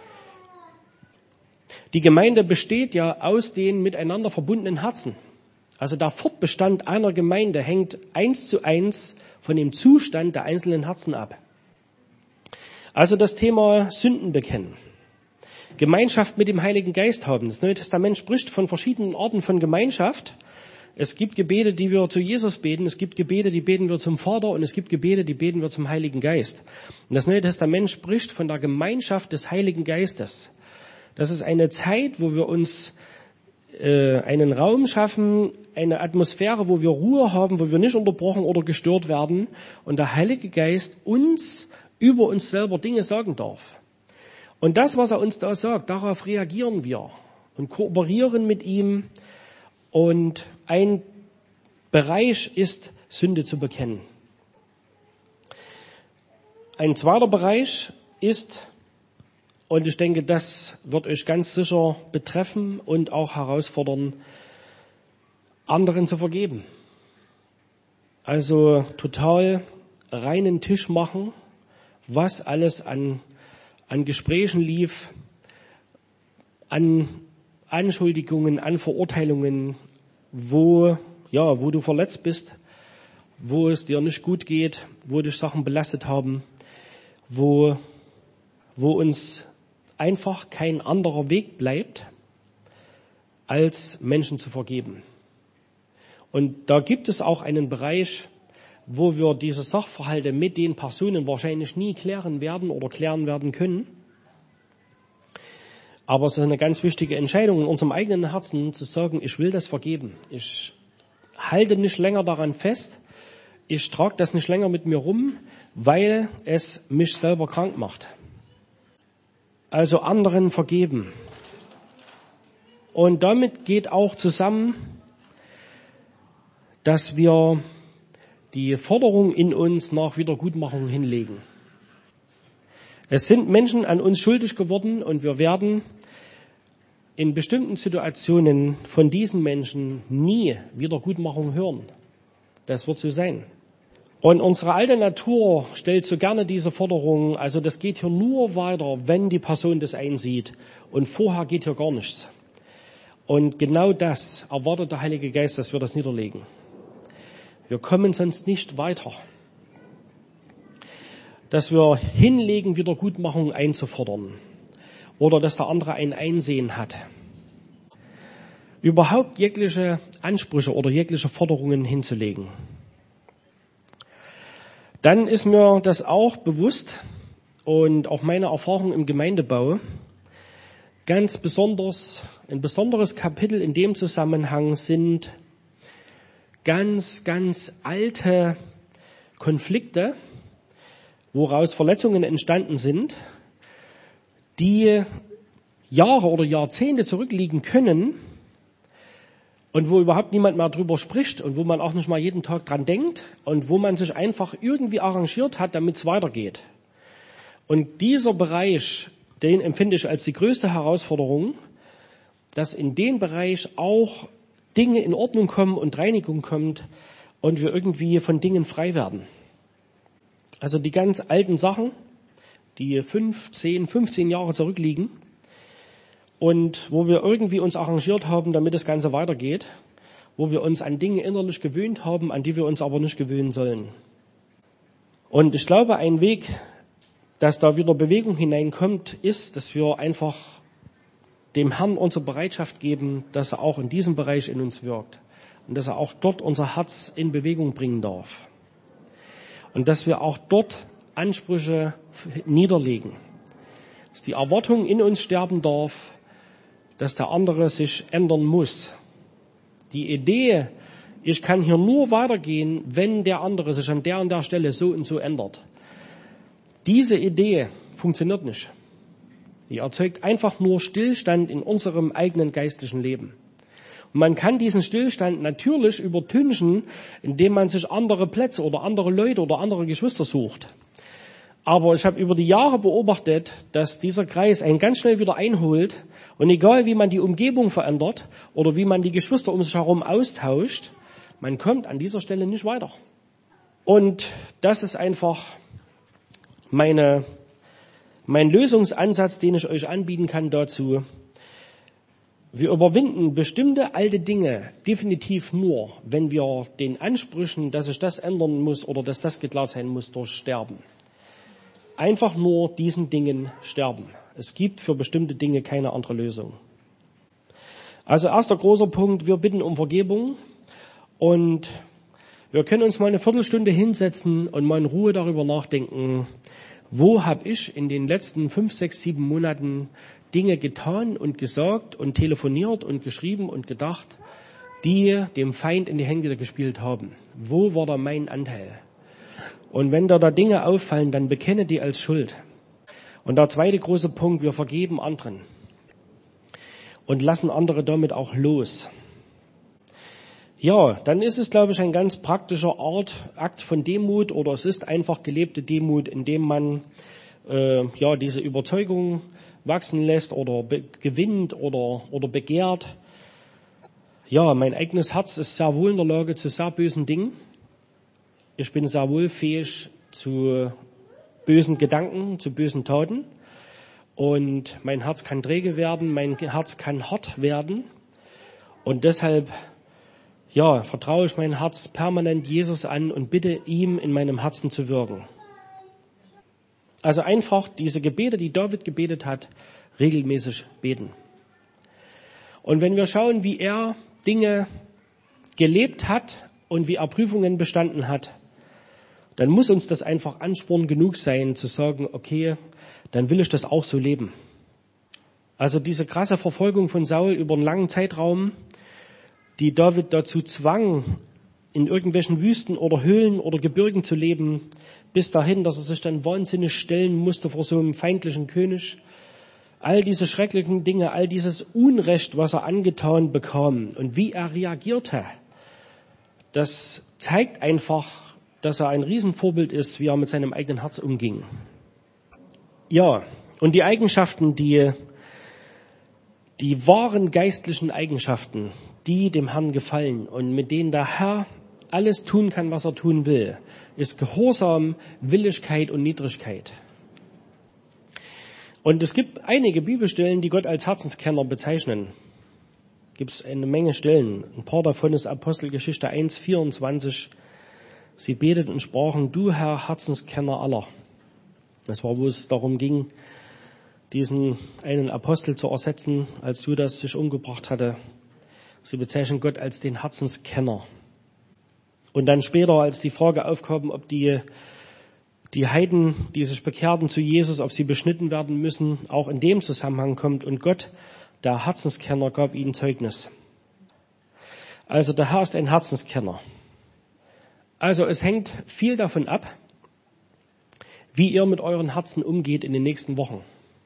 Die Gemeinde besteht ja aus den miteinander verbundenen Herzen. Also der Fortbestand einer Gemeinde hängt 1:1 von dem Zustand der einzelnen Herzen ab. Also das Thema Sünden bekennen. Gemeinschaft mit dem Heiligen Geist haben. Das Neue Testament spricht von verschiedenen Arten von Gemeinschaft. Es gibt Gebete, die wir zu Jesus beten. Es gibt Gebete, die beten wir zum Vater. Und es gibt Gebete, die beten wir zum Heiligen Geist. Und das Neue Testament spricht von der Gemeinschaft des Heiligen Geistes. Das ist eine Zeit, wo wir uns einen Raum schaffen, eine Atmosphäre, wo wir Ruhe haben, wo wir nicht unterbrochen oder gestört werden. Und der Heilige Geist uns über uns selber Dinge sagen darf. Und das, was er uns da sagt, darauf reagieren wir und kooperieren mit ihm. Und ein Bereich ist, Sünde zu bekennen. Ein zweiter Bereich ist, und ich denke, das wird euch ganz sicher betreffen und auch herausfordern, anderen zu vergeben. Also total reinen Tisch machen, was alles an Gesprächen lief, an Anschuldigungen, an Verurteilungen, wo du verletzt bist, wo es dir nicht gut geht, wo dich Sachen belastet haben, wo uns einfach kein anderer Weg bleibt, als Menschen zu vergeben. Und da gibt es auch einen Bereich, wo wir diese Sachverhalte mit den Personen wahrscheinlich nie klären werden oder klären werden können. Aber es ist eine ganz wichtige Entscheidung in unserem eigenen Herzen zu sagen, ich will das vergeben. Ich halte nicht länger daran fest. Ich trage das nicht länger mit mir rum, weil es mich selber krank macht. Also anderen vergeben. Und damit geht auch zusammen, dass wir die Forderung in uns nach Wiedergutmachung hinlegen. Es sind Menschen an uns schuldig geworden und wir werden in bestimmten Situationen von diesen Menschen nie Wiedergutmachung hören. Das wird so sein. Und unsere alte Natur stellt so gerne diese Forderung, also das geht hier nur weiter, wenn die Person das einsieht. Und vorher geht hier gar nichts. Und genau das erwartet der Heilige Geist, dass wir das niederlegen. Wir kommen sonst nicht weiter. Dass wir hinlegen, Wiedergutmachung einzufordern. Oder dass der andere ein Einsehen hat. Überhaupt jegliche Ansprüche oder jegliche Forderungen hinzulegen. Dann ist mir das auch bewusst und auch meine Erfahrung im Gemeindebau, ganz besonders, ein besonderes Kapitel in dem Zusammenhang sind ganz, ganz alte Konflikte, woraus Verletzungen entstanden sind, die Jahre oder Jahrzehnte zurückliegen können und wo überhaupt niemand mehr drüber spricht und wo man auch nicht mal jeden Tag dran denkt und wo man sich einfach irgendwie arrangiert hat, damit es weitergeht. Und dieser Bereich, den empfinde ich als die größte Herausforderung, dass in den Bereich auch Dinge in Ordnung kommen und Reinigung kommt und wir irgendwie von Dingen frei werden. Also die ganz alten Sachen, die 5, 10, 15 Jahre zurückliegen und wo wir irgendwie uns arrangiert haben, damit das Ganze weitergeht, wo wir uns an Dinge innerlich gewöhnt haben, an die wir uns aber nicht gewöhnen sollen. Und ich glaube, ein Weg, dass da wieder Bewegung hineinkommt, ist, dass wir einfach dem Herrn unsere Bereitschaft geben, dass er auch in diesem Bereich in uns wirkt und dass er auch dort unser Herz in Bewegung bringen darf. Und dass wir auch dort Ansprüche niederlegen. Dass die Erwartung in uns sterben darf, dass der andere sich ändern muss. Die Idee, ich kann hier nur weitergehen, wenn der andere sich an der und der Stelle so und so ändert. Diese Idee funktioniert nicht. Die erzeugt einfach nur Stillstand in unserem eigenen geistlichen Leben. Und man kann diesen Stillstand natürlich übertünchen, indem man sich andere Plätze oder andere Leute oder andere Geschwister sucht. Aber ich habe über die Jahre beobachtet, dass dieser Kreis einen ganz schnell wieder einholt. Und egal, wie man die Umgebung verändert oder wie man die Geschwister um sich herum austauscht, man kommt an dieser Stelle nicht weiter. Und das ist einfach mein Lösungsansatz, den ich euch anbieten kann dazu. Wir überwinden bestimmte alte Dinge definitiv nur, wenn wir den Ansprüchen, dass sich das ändern muss oder dass das geklärt sein muss, durch Sterben. Einfach nur diesen Dingen sterben. Es gibt für bestimmte Dinge keine andere Lösung. Also erster großer Punkt, wir bitten um Vergebung und wir können uns mal eine Viertelstunde hinsetzen und mal in Ruhe darüber nachdenken, wo habe ich in den letzten 5, 6, 7 Monaten Dinge getan und gesagt und telefoniert und geschrieben und gedacht, die dem Feind in die Hände gespielt haben. Wo war da mein Anteil? Und wenn da Dinge auffallen, dann bekenne die als Schuld. Und der zweite große Punkt, wir vergeben anderen und lassen andere damit auch los. Ja, dann ist es, glaube ich, ein ganz praktischer Akt von Demut oder es ist einfach gelebte Demut, indem man diese Überzeugung wachsen lässt oder gewinnt oder begehrt. Ja, mein eigenes Herz ist sehr wohl in der Lage zu sehr bösen Dingen. Ich bin sehr wohl fähig zu bösen Gedanken, zu bösen Taten. Und mein Herz kann träge werden, mein Herz kann hart werden. Und deshalb vertraue ich mein Herz permanent Jesus an und bitte ihm in meinem Herzen zu wirken. Also einfach diese Gebete, die David gebetet hat, regelmäßig beten. Und wenn wir schauen, wie er Dinge gelebt hat und wie er Prüfungen bestanden hat, dann muss uns das einfach Ansporn genug sein, zu sagen, okay, dann will ich das auch so leben. Also diese krasse Verfolgung von Saul über einen langen Zeitraum, die David dazu zwang, in irgendwelchen Wüsten oder Höhlen oder Gebirgen zu leben, bis dahin, dass er sich dann wahnsinnig stellen musste vor so einem feindlichen König. All diese schrecklichen Dinge, all dieses Unrecht, was er angetan bekam und wie er reagierte, das zeigt einfach, dass er ein Riesenvorbild ist, wie er mit seinem eigenen Herz umging. Ja, und die Eigenschaften, die wahren geistlichen Eigenschaften, die dem Herrn gefallen und mit denen der Herr alles tun kann, was er tun will, ist Gehorsam, Willigkeit und Niedrigkeit. Und es gibt einige Bibelstellen, die Gott als Herzenskenner bezeichnen. Gibt es eine Menge Stellen. Ein paar davon ist Apostelgeschichte 1, 24. Sie beteten und sprachen, du Herr, Herzenskenner aller. Das war, wo es darum ging, diesen einen Apostel zu ersetzen, als Judas sich umgebracht hatte. Sie bezeichnen Gott als den Herzenskenner. Und dann später, als die Frage aufkam, ob die Heiden, die sich bekehrten zu Jesus, ob sie beschnitten werden müssen, auch in dem Zusammenhang kommt. Und Gott, der Herzenskenner, gab ihnen Zeugnis. Also der Herr ist ein Herzenskenner. Also es hängt viel davon ab, wie ihr mit euren Herzen umgeht in den nächsten Wochen.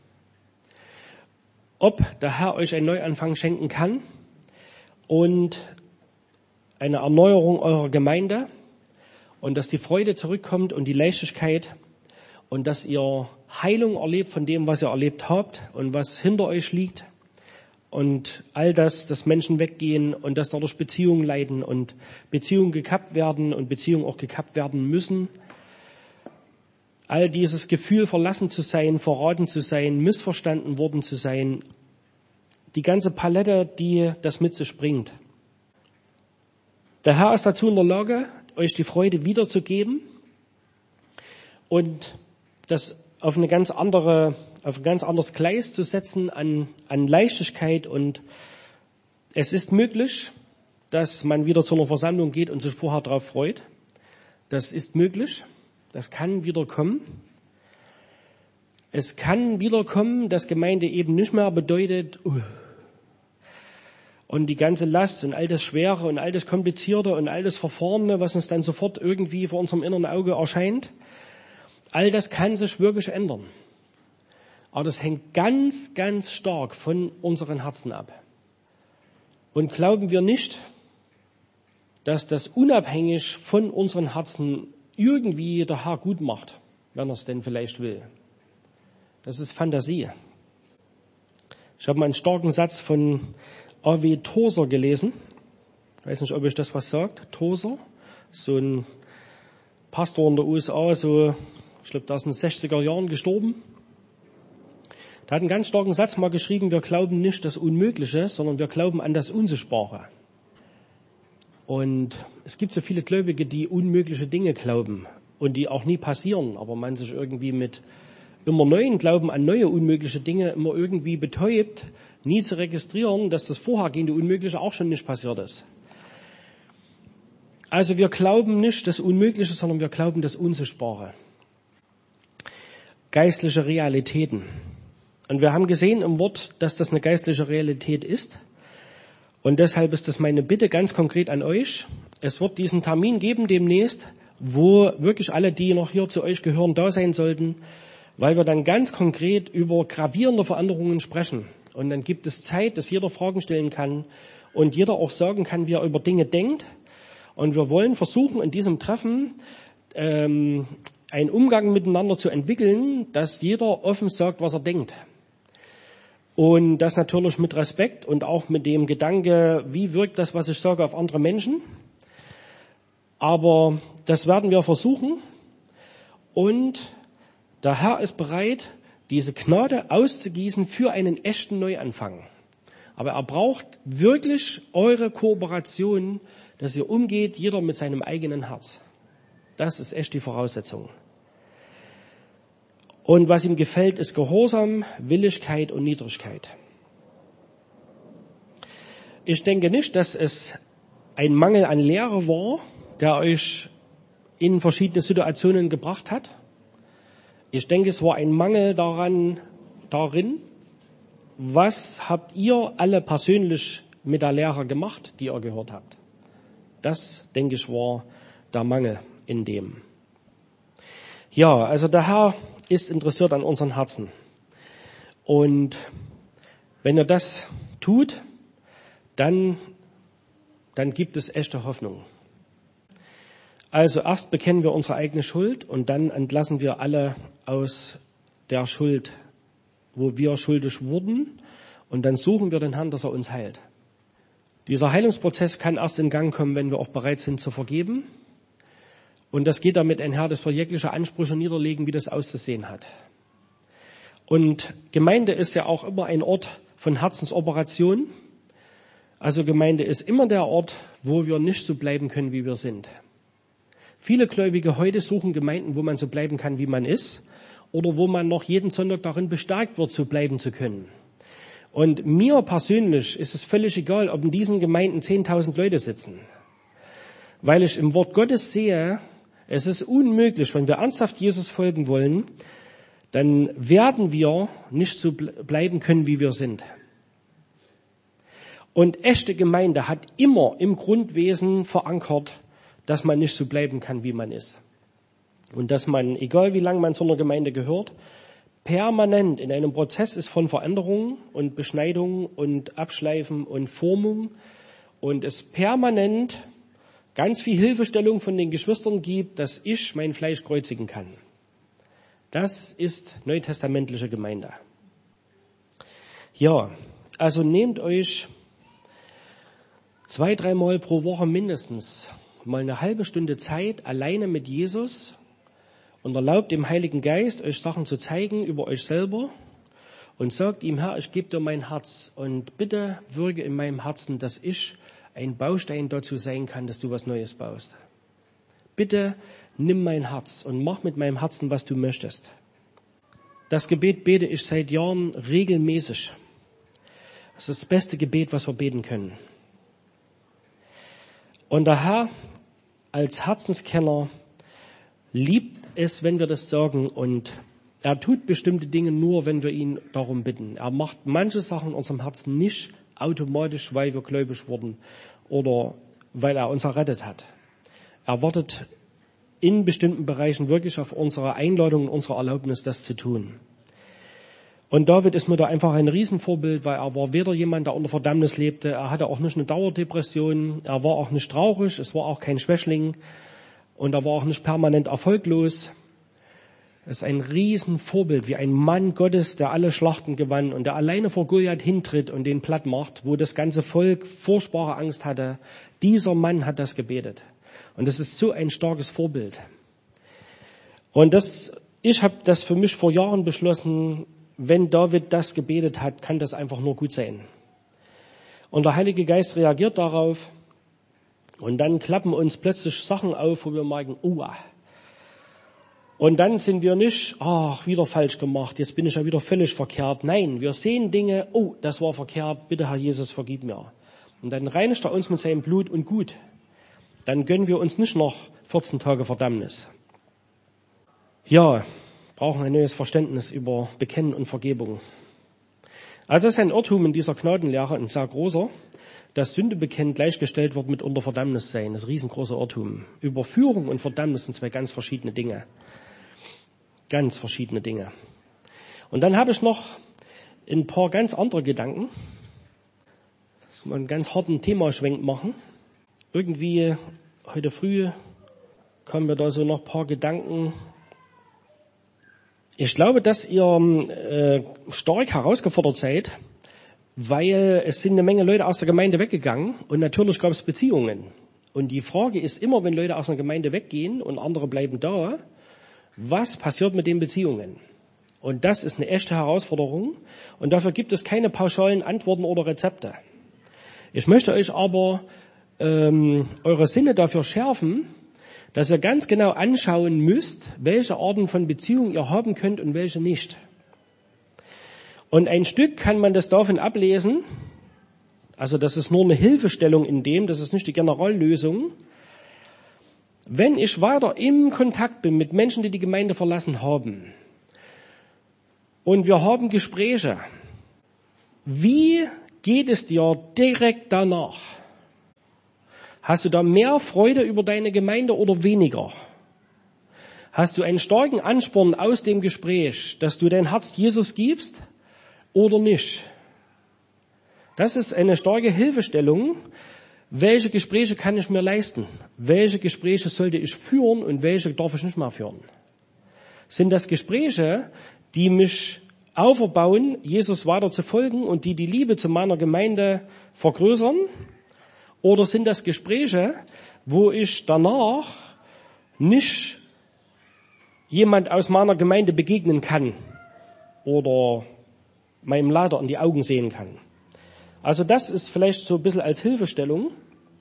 Ob der Herr euch einen Neuanfang schenken kann und eine Erneuerung eurer Gemeinde und dass die Freude zurückkommt und die Leichtigkeit und dass ihr Heilung erlebt von dem, was ihr erlebt habt und was hinter euch liegt und all das, dass Menschen weggehen und dass dadurch Beziehungen leiden und Beziehungen gekappt werden und Beziehungen auch gekappt werden müssen. All dieses Gefühl, verlassen zu sein, verraten zu sein, missverstanden worden zu sein, die ganze Palette, die das mit sich bringt. Der Herr ist dazu in der Lage, euch die Freude wiederzugeben und das auf ein ganz anderes Gleis zu setzen an Leichtigkeit. Und es ist möglich, dass man wieder zu einer Versammlung geht und sich vorher darauf freut. Das ist möglich. Das kann wieder kommen. Es kann wieder kommen, dass Gemeinde eben nicht mehr bedeutet, und die ganze Last und all das Schwere und all das Komplizierte und all das Verfahrene, was uns dann sofort irgendwie vor unserem inneren Auge erscheint, all das kann sich wirklich ändern. Aber das hängt ganz, ganz stark von unseren Herzen ab. Und glauben wir nicht, dass das unabhängig von unseren Herzen irgendwie der Herr gut macht, wenn er es denn vielleicht will. Das ist Fantasie. Ich habe mal einen starken Satz von A.W. Tozer gelesen. Ich weiß nicht, ob euch das was sagt. Tozer, so ein Pastor in der USA, ich glaube, da ist in den 60er Jahren gestorben. Der hat einen ganz starken Satz mal geschrieben, wir glauben nicht das Unmögliche, sondern wir glauben an das Unsichtbare. Und es gibt so viele Gläubige, die unmögliche Dinge glauben und die auch nie passieren, aber man sich irgendwie mit immer neuen Glauben an neue unmögliche Dinge immer irgendwie betäubt, nie zu registrieren, dass das vorhergehende Unmögliche auch schon nicht passiert ist. Also wir glauben nicht das Unmögliche, sondern wir glauben das Unsichtbare. Geistliche Realitäten. Und wir haben gesehen im Wort, dass das eine geistliche Realität ist. Und deshalb ist das meine Bitte ganz konkret an euch. Es wird diesen Termin geben demnächst, wo wirklich alle, die noch hier zu euch gehören, da sein sollten, weil wir dann ganz konkret über gravierende Veränderungen sprechen. Und dann gibt es Zeit, dass jeder Fragen stellen kann und jeder auch sagen kann, wie er über Dinge denkt. Und wir wollen versuchen, in diesem Treffen einen Umgang miteinander zu entwickeln, dass jeder offen sagt, was er denkt. Und das natürlich mit Respekt und auch mit dem Gedanke, wie wirkt das, was ich sage, auf andere Menschen. Aber das werden wir versuchen. Und der Herr ist bereit, diese Gnade auszugießen für einen echten Neuanfang. Aber er braucht wirklich eure Kooperation, dass ihr umgeht, jeder mit seinem eigenen Herz. Das ist echt die Voraussetzung. Und was ihm gefällt, ist Gehorsam, Willigkeit und Niedrigkeit. Ich denke nicht, dass es ein Mangel an Lehre war, der euch in verschiedene Situationen gebracht hat. Ich denke, es war ein Mangel darin, was habt ihr alle persönlich mit der Lehre gemacht, die ihr gehört habt. Das, denke ich, war der Mangel in dem. Ja, also der Herr ist interessiert an unseren Herzen. Und wenn er das tut, dann gibt es echte Hoffnung. Also erst bekennen wir unsere eigene Schuld und dann entlassen wir alle aus der Schuld, wo wir schuldig wurden. Und dann suchen wir den Herrn, dass er uns heilt. Dieser Heilungsprozess kann erst in Gang kommen, wenn wir auch bereit sind zu vergeben. Und das geht damit einher, dass wir jegliche Ansprüche niederlegen, wie das auszusehen hat. Und Gemeinde ist ja auch immer ein Ort von Herzensoperation. Also Gemeinde ist immer der Ort, wo wir nicht so bleiben können, wie wir sind. Viele Gläubige heute suchen Gemeinden, wo man so bleiben kann, wie man ist, oder wo man noch jeden Sonntag darin bestärkt wird, so bleiben zu können. Und mir persönlich ist es völlig egal, ob in diesen Gemeinden 10.000 Leute sitzen. Weil ich im Wort Gottes sehe, es ist unmöglich, wenn wir ernsthaft Jesus folgen wollen, dann werden wir nicht so bleiben können, wie wir sind. Und echte Gemeinde hat immer im Grundwesen verankert, dass man nicht so bleiben kann, wie man ist. Und dass man, egal wie lange man zu einer Gemeinde gehört, permanent in einem Prozess ist von Veränderung und Beschneidung und Abschleifen und Formung und es permanent ganz viel Hilfestellung von den Geschwistern gibt, dass ich mein Fleisch kreuzigen kann. Das ist neutestamentliche Gemeinde. Ja, also nehmt euch 2-3 Mal pro Woche mindestens mal eine halbe Stunde Zeit alleine mit Jesus und erlaubt dem Heiligen Geist, euch Sachen zu zeigen über euch selber und sagt ihm, Herr, ich gebe dir mein Herz und bitte wirke in meinem Herzen, dass ich ein Baustein dazu sein kann, dass du was Neues baust. Bitte nimm mein Herz und mach mit meinem Herzen, was du möchtest. Das Gebet bete ich seit Jahren regelmäßig. Das ist das beste Gebet, was wir beten können. Und der Herr als Herzenskenner liebt es, wenn wir das sagen, und er tut bestimmte Dinge nur, wenn wir ihn darum bitten. Er macht manche Sachen in unserem Herzen nicht automatisch, weil wir gläubig wurden oder weil er uns errettet hat. Er wartet in bestimmten Bereichen wirklich auf unsere Einladung und unsere Erlaubnis, das zu tun. Und David ist mir da einfach ein Riesenvorbild, weil er war weder jemand, der unter Verdammnis lebte, er hatte auch nicht eine Dauerdepression, er war auch nicht traurig, es war auch kein Schwächling und er war auch nicht permanent erfolglos. Es ist ein Riesenvorbild, wie ein Mann Gottes, der alle Schlachten gewann und der alleine vor Goliath hintritt und den platt macht, wo das ganze Volk furchtbare Angst hatte. Dieser Mann hat das gebetet. Und das ist so ein starkes Vorbild. Und ich habe das für mich vor Jahren beschlossen, wenn David das gebetet hat, kann das einfach nur gut sein. Und der Heilige Geist reagiert darauf und dann klappen uns plötzlich Sachen auf, wo wir merken, und dann sind wir nicht, wieder falsch gemacht, jetzt bin ich ja wieder völlig verkehrt. Nein, wir sehen Dinge, das war verkehrt, bitte Herr Jesus, vergib mir. Und dann reinigt er uns mit seinem Blut und gut. Dann gönnen wir uns nicht noch 14 Tage Verdammnis. Ja, brauchen ein neues Verständnis über Bekennen und Vergebung. Also das ist ein Irrtum in dieser Gnadenlehre, ein sehr großer, dass Sünde bekennen gleichgestellt wird mit unter Verdammnis sein. Das ist ein riesengroßer Irrtum. Überführung und Verdammnis sind zwei ganz verschiedene Dinge. Ganz verschiedene Dinge. Und dann habe ich noch ein paar ganz andere Gedanken. Das mal einen ganz harten Themaschwenk machen. Irgendwie heute früh kamen mir da so noch ein paar Gedanken. Ich glaube, dass ihr stark herausgefordert seid, weil es sind eine Menge Leute aus der Gemeinde weggegangen und natürlich gab es Beziehungen. Und die Frage ist immer, wenn Leute aus einer Gemeinde weggehen und andere bleiben da, was passiert mit den Beziehungen? Und das ist eine echte Herausforderung und dafür gibt es keine pauschalen Antworten oder Rezepte. Ich möchte euch aber eure Sinne dafür schärfen, dass ihr ganz genau anschauen müsst, welche Arten von Beziehungen ihr haben könnt und welche nicht. Und ein Stück kann man das davon ablesen, also das ist nur eine Hilfestellung in dem, das ist nicht die Generallösung. Wenn ich weiter im Kontakt bin mit Menschen, die die Gemeinde verlassen haben und wir haben Gespräche, wie geht es dir direkt danach? Hast du da mehr Freude über deine Gemeinde oder weniger? Hast du einen starken Ansporn aus dem Gespräch, dass du dein Herz Jesus gibst oder nicht? Das ist eine starke Hilfestellung. Welche Gespräche kann ich mir leisten? Welche Gespräche sollte ich führen und welche darf ich nicht mehr führen? Sind das Gespräche, die mich auferbauen, Jesus weiter zu folgen und die Liebe zu meiner Gemeinde vergrößern? Oder sind das Gespräche, wo ich danach nicht jemand aus meiner Gemeinde begegnen kann oder meinem Leiter in die Augen sehen kann? Also das ist vielleicht so ein bisschen als Hilfestellung.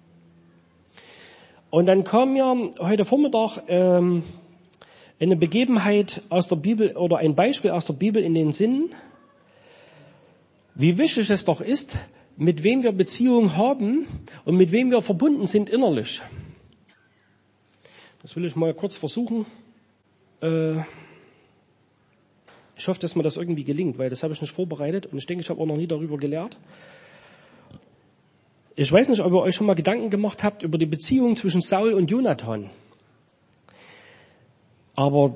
Und dann kam mir heute Vormittag eine Begebenheit aus der Bibel oder ein Beispiel aus der Bibel in den Sinn, wie wichtig es doch ist, mit wem wir Beziehungen haben und mit wem wir verbunden sind innerlich. Das will ich mal kurz versuchen. Ich hoffe, dass mir das irgendwie gelingt, weil das habe ich nicht vorbereitet und ich denke, ich habe auch noch nie darüber gelehrt. Ich weiß nicht, ob ihr euch schon mal Gedanken gemacht habt über die Beziehung zwischen Saul und Jonathan. Aber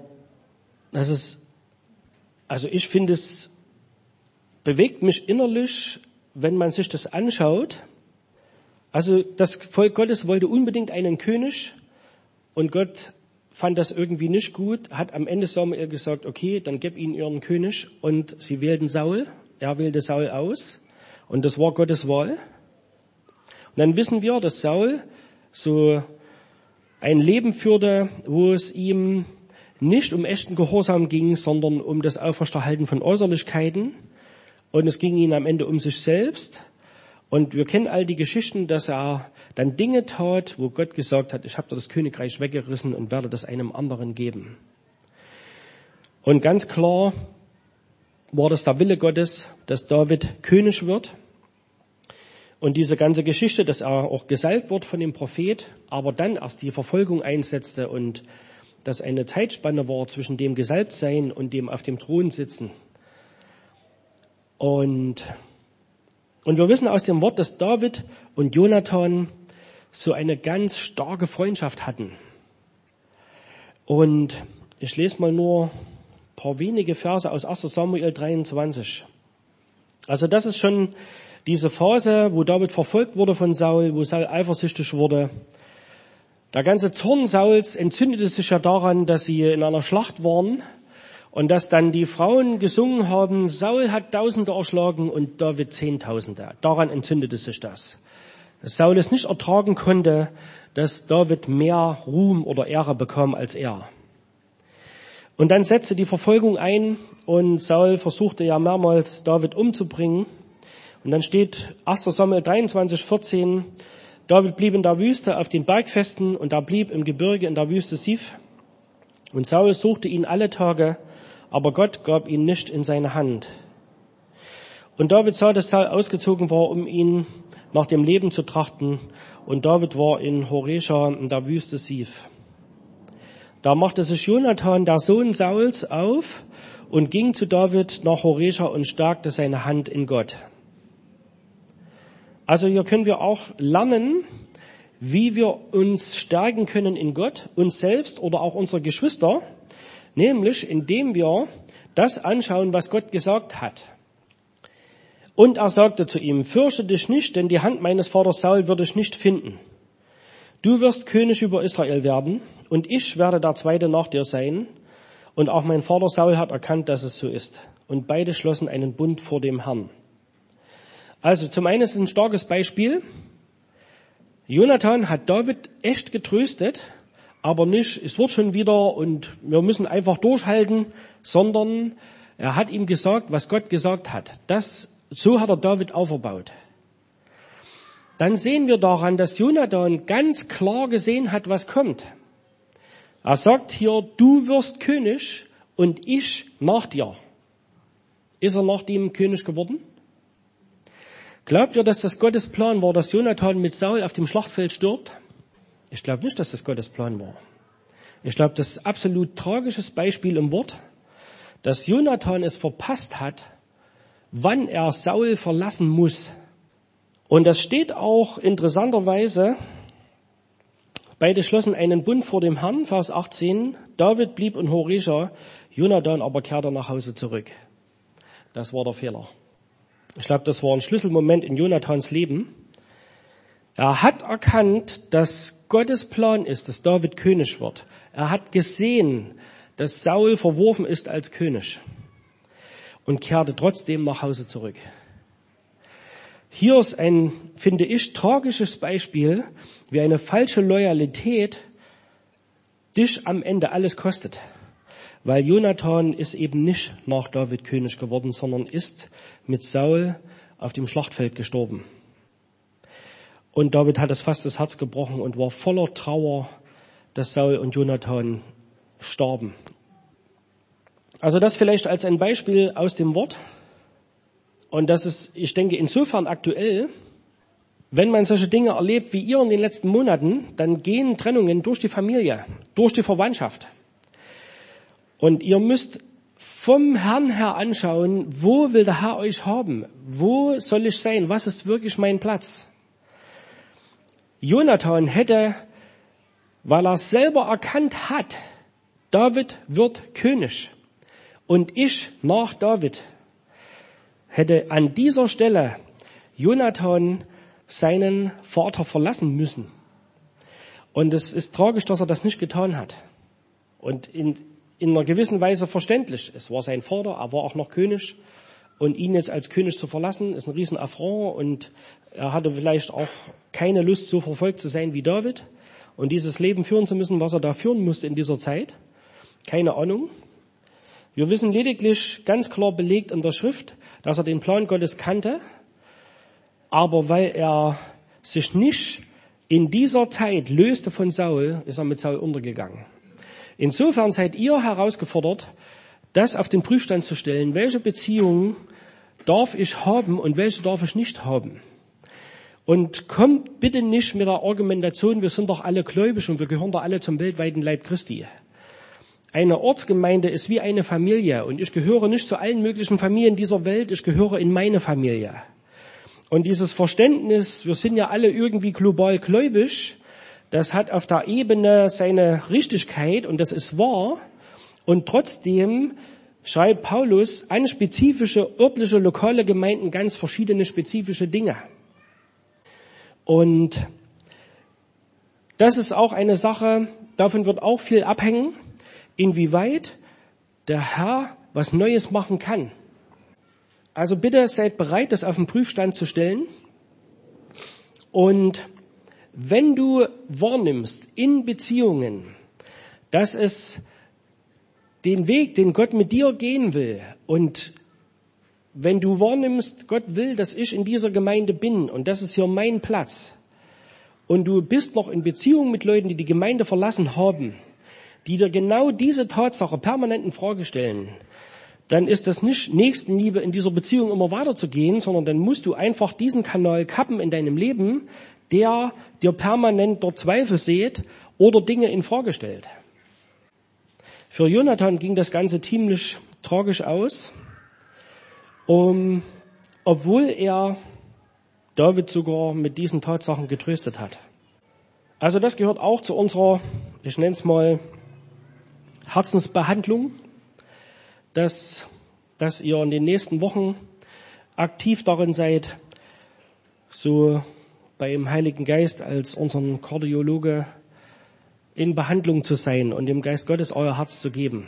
ich finde, es bewegt mich innerlich, wenn man sich das anschaut. Also das Volk Gottes wollte unbedingt einen König und Gott fand das irgendwie nicht gut, hat am Ende Samuel gesagt, okay, dann gib ihnen ihren König und sie wählten Saul. Er wählte Saul aus und das war Gottes Wahl. Und dann wissen wir, dass Saul so ein Leben führte, wo es ihm nicht um echten Gehorsam ging, sondern um das Aufrechterhalten von Äußerlichkeiten. Und es ging ihm am Ende um sich selbst. Und wir kennen all die Geschichten, dass er dann Dinge tat, wo Gott gesagt hat, ich habe dir das Königreich weggerissen und werde das einem anderen geben. Und ganz klar war das der Wille Gottes, dass David König wird. Und diese ganze Geschichte, dass er auch gesalbt wird von dem Prophet, aber dann erst die Verfolgung einsetzte und dass eine Zeitspanne war zwischen dem Gesalbtsein und dem auf dem Thron sitzen. Und wir wissen aus dem Wort, dass David und Jonathan so eine ganz starke Freundschaft hatten. Und ich lese mal nur ein paar wenige Verse aus 1. Samuel 23. Also das ist schon diese Phase, wo David verfolgt wurde von Saul, wo Saul eifersüchtig wurde. Der ganze Zorn Sauls entzündete sich ja daran, dass sie in einer Schlacht waren und dass dann die Frauen gesungen haben, Saul hat Tausende erschlagen und David Zehntausende. Daran entzündete sich das. Dass Saul es nicht ertragen konnte, dass David mehr Ruhm oder Ehre bekam als er. Und dann setzte die Verfolgung ein und Saul versuchte ja mehrmals David umzubringen. Und dann steht 1. Samuel 23,14, David blieb in der Wüste auf den Bergfesten und er blieb im Gebirge in der Wüste Sif. Und Saul suchte ihn alle Tage, aber Gott gab ihn nicht in seine Hand. Und David sah, dass Saul ausgezogen war, um ihn nach dem Leben zu trachten. Und David war in Horesha in der Wüste Sif. Da machte sich Jonathan, der Sohn Sauls, auf und ging zu David nach Horesha und stärkte seine Hand in Gott. Also hier können wir auch lernen, wie wir uns stärken können in Gott, uns selbst oder auch unsere Geschwister, nämlich indem wir das anschauen, was Gott gesagt hat. Und er sagte zu ihm, fürchte dich nicht, denn die Hand meines Vaters Saul würde ich nicht finden. Du wirst König über Israel werden und ich werde der Zweite nach dir sein. Und auch mein Vater Saul hat erkannt, dass es so ist. Und beide schlossen einen Bund vor dem Herrn. Also zum einen ist es ein starkes Beispiel. Jonathan hat David echt getröstet, aber nicht, es wird schon wieder und wir müssen einfach durchhalten, sondern er hat ihm gesagt, was Gott gesagt hat. So hat er David auferbaut. Dann sehen wir daran, dass Jonathan ganz klar gesehen hat, was kommt. Er sagt hier, du wirst König und ich nach dir. Ist er nach dem König geworden? Glaubt ihr, dass das Gottes Plan war, dass Jonathan mit Saul auf dem Schlachtfeld stirbt? Ich glaube nicht, dass das Gottes Plan war. Ich glaube, das ist ein absolut tragisches Beispiel im Wort, dass Jonathan es verpasst hat, wann er Saul verlassen muss. Und das steht auch interessanterweise, beide schlossen einen Bund vor dem Herrn, Vers 18, David blieb in Horesha, Jonathan aber kehrte nach Hause zurück. Das war der Fehler. Ich glaube, das war ein Schlüsselmoment in Jonathans Leben. Er hat erkannt, dass Gottes Plan ist, dass David König wird. Er hat gesehen, dass Saul verworfen ist als König und kehrte trotzdem nach Hause zurück. Hier ist ein, finde ich, tragisches Beispiel, wie eine falsche Loyalität dich am Ende alles kostet. Weil Jonathan ist eben nicht nach David König geworden, sondern ist mit Saul auf dem Schlachtfeld gestorben. Und David hat es fast das Herz gebrochen und war voller Trauer, dass Saul und Jonathan starben. Also das vielleicht als ein Beispiel aus dem Wort. Und das ist, ich denke, insofern aktuell, wenn man solche Dinge erlebt wie ihr in den letzten Monaten, dann gehen Trennungen durch die Familie, durch die Verwandtschaft. Und ihr müsst vom Herrn her anschauen, wo will der Herr euch haben? Wo soll ich sein? Was ist wirklich mein Platz? Jonathan hätte, weil er selber erkannt hat, David wird König und ich nach David, hätte an dieser Stelle Jonathan seinen Vater verlassen müssen. Und es ist tragisch, dass er das nicht getan hat. Und in einer gewissen Weise verständlich. Es war sein Vater, er war auch noch König. Und ihn jetzt als König zu verlassen, ist ein Riesenaffront. Und er hatte vielleicht auch keine Lust, so verfolgt zu sein wie David. Und dieses Leben führen zu müssen, was er da führen musste in dieser Zeit. Keine Ahnung. Wir wissen lediglich ganz klar belegt in der Schrift, dass er den Plan Gottes kannte. Aber weil er sich nicht in dieser Zeit löste von Saul, ist er mit Saul untergegangen. Insofern seid ihr herausgefordert, das auf den Prüfstand zu stellen. Welche Beziehungen darf ich haben und welche darf ich nicht haben? Und kommt bitte nicht mit der Argumentation, wir sind doch alle gläubig und wir gehören doch alle zum weltweiten Leib Christi. Eine Ortsgemeinde ist wie eine Familie und ich gehöre nicht zu allen möglichen Familien dieser Welt, ich gehöre in meine Familie. Und dieses Verständnis, wir sind ja alle irgendwie global gläubig, das hat auf der Ebene seine Richtigkeit und das ist wahr. Und trotzdem schreibt Paulus an spezifische örtliche, lokale Gemeinden ganz verschiedene spezifische Dinge. Und das ist auch eine Sache, davon wird auch viel abhängen, inwieweit der Herr was Neues machen kann. Also bitte seid bereit, das auf den Prüfstand zu stellen. Und wenn du wahrnimmst in Beziehungen, dass es den Weg, den Gott mit dir gehen will, und wenn du wahrnimmst, Gott will, dass ich in dieser Gemeinde bin und das ist hier mein Platz, und du bist noch in Beziehung mit Leuten, die die Gemeinde verlassen haben, die dir genau diese Tatsache permanent in Frage stellen, dann ist das nicht Nächstenliebe, in dieser Beziehung immer weiterzugehen, sondern dann musst du einfach diesen Kanal kappen in deinem Leben, der dir permanent dort Zweifel sät oder Dinge in Frage stellt. Für Jonathan ging das Ganze ziemlich tragisch aus, obwohl er David sogar mit diesen Tatsachen getröstet hat. Also das gehört auch zu unserer, ich nenne es mal, Herzensbehandlung, dass ihr in den nächsten Wochen aktiv darin seid, so beim Heiligen Geist als unseren Kardiologe in Behandlung zu sein und dem Geist Gottes euer Herz zu geben.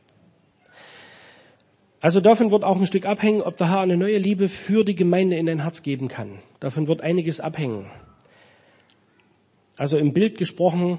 Also davon wird auch ein Stück abhängen, ob der Herr eine neue Liebe für die Gemeinde in dein Herz geben kann. Davon wird einiges abhängen. Also im Bild gesprochen,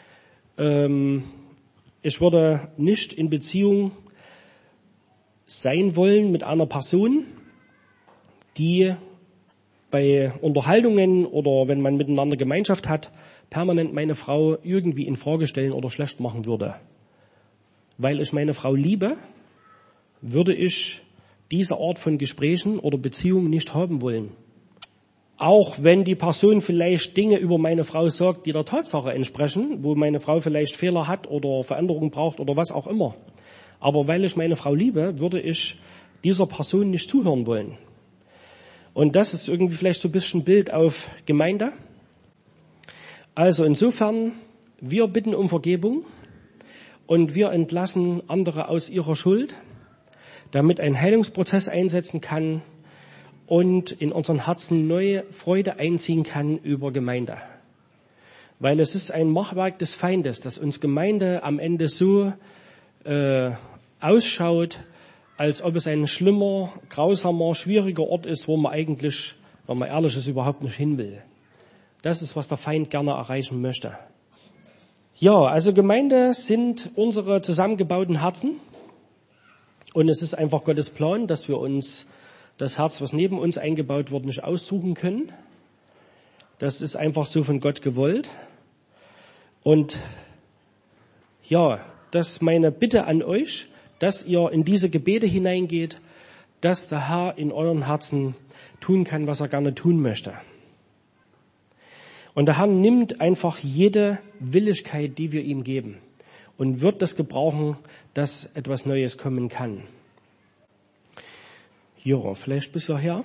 ich würde nicht in Beziehung sein wollen mit einer Person, die bei Unterhaltungen oder wenn man miteinander Gemeinschaft hat, permanent meine Frau irgendwie in Frage stellen oder schlecht machen würde. Weil ich meine Frau liebe, würde ich diese Art von Gesprächen oder Beziehungen nicht haben wollen. Auch wenn die Person vielleicht Dinge über meine Frau sagt, die der Tatsache entsprechen, wo meine Frau vielleicht Fehler hat oder Veränderungen braucht oder was auch immer. Aber weil ich meine Frau liebe, würde ich dieser Person nicht zuhören wollen. Und das ist irgendwie vielleicht so ein bisschen Bild auf Gemeinde. Also insofern, wir bitten um Vergebung und wir entlassen andere aus ihrer Schuld, damit ein Heilungsprozess einsetzen kann und in unseren Herzen neue Freude einziehen kann über Gemeinde. Weil es ist ein Machwerk des Feindes, dass uns Gemeinde am Ende so ausschaut, als ob es ein schlimmer, grausamer, schwieriger Ort ist, wo man eigentlich, wenn man ehrlich ist, überhaupt nicht hin will. Das ist, was der Feind gerne erreichen möchte. Ja, also Gemeinde sind unsere zusammengebauten Herzen. Und es ist einfach Gottes Plan, dass wir uns das Herz, was neben uns eingebaut wird, nicht aussuchen können. Das ist einfach so von Gott gewollt. Und ja, das ist meine Bitte an euch, dass ihr in diese Gebete hineingeht, dass der Herr in euren Herzen tun kann, was er gerne tun möchte. Und der Herr nimmt einfach jede Willigkeit, die wir ihm geben, und wird das gebrauchen, dass etwas Neues kommen kann. Ja, vielleicht bis hierher.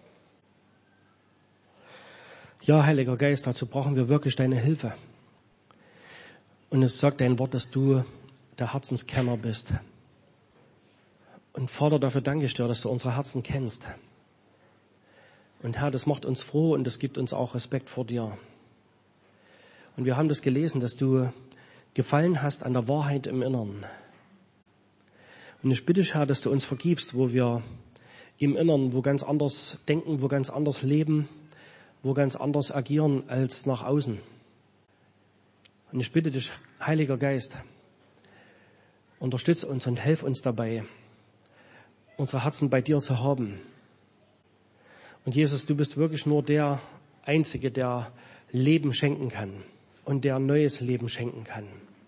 Ja, Heiliger Geist, dazu brauchen wir wirklich deine Hilfe. Und es sagt dein Wort, dass du der Herzenskenner bist. Und Vater, dafür danke ich dir, dass du unsere Herzen kennst. Und Herr, das macht uns froh und das gibt uns auch Respekt vor dir. Und wir haben das gelesen, dass du gefallen hast an der Wahrheit im Innern. Und ich bitte dich, Herr, dass du uns vergibst, wo wir im Innern, wo ganz anders denken, wo ganz anders leben, wo ganz anders agieren als nach außen. Und ich bitte dich, Heiliger Geist, unterstütze uns und helf uns dabei, unsere Herzen bei dir zu haben. Und Jesus, du bist wirklich nur der Einzige, der Leben schenken kann und der neues Leben schenken kann.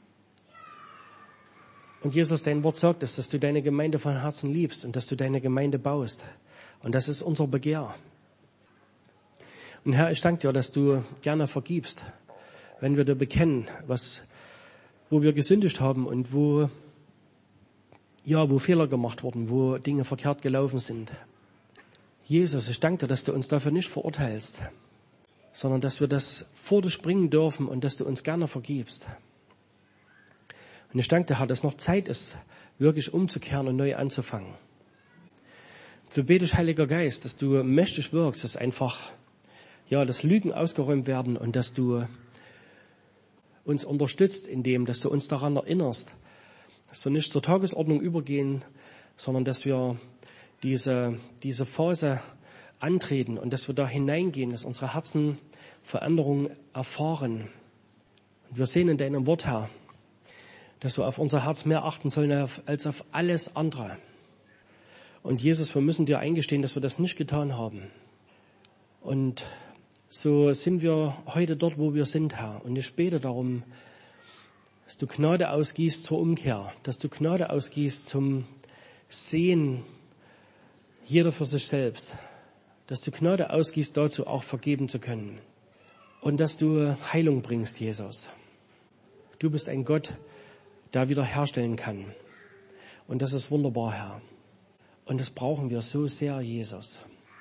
Und Jesus, dein Wort sagt es, dass du deine Gemeinde von Herzen liebst und dass du deine Gemeinde baust. Und das ist unser Begehr. Und Herr, ich danke dir, dass du gerne vergibst, wenn wir dir bekennen, wo wir gesündigt haben und wo Fehler gemacht wurden, wo Dinge verkehrt gelaufen sind. Jesus, ich danke dir, dass du uns dafür nicht verurteilst, sondern dass wir das vor dich bringen dürfen und dass du uns gerne vergibst. Und ich danke dir, Herr, dass noch Zeit ist, wirklich umzukehren und neu anzufangen. So bete ich, Heiliger Geist, dass du mächtig wirkst, dass einfach, dass Lügen ausgeräumt werden und dass du uns unterstützt in dem, dass du uns daran erinnerst, dass wir nicht zur Tagesordnung übergehen, sondern dass wir diese Phase antreten und dass wir da hineingehen, dass unsere Herzen Veränderung erfahren. Und wir sehen in deinem Wort, Herr, dass wir auf unser Herz mehr achten sollen als auf alles andere. Und Jesus, wir müssen dir eingestehen, dass wir das nicht getan haben. Und so sind wir heute dort, wo wir sind, Herr. Und ich bete darum, dass du Gnade ausgießt zur Umkehr, dass du Gnade ausgießt zum Sehen, jeder für sich selbst, dass du Gnade ausgießt dazu, auch vergeben zu können. Und dass du Heilung bringst, Jesus. Du bist ein Gott, der wiederherstellen kann. Und das ist wunderbar, Herr. Und das brauchen wir so sehr, Jesus.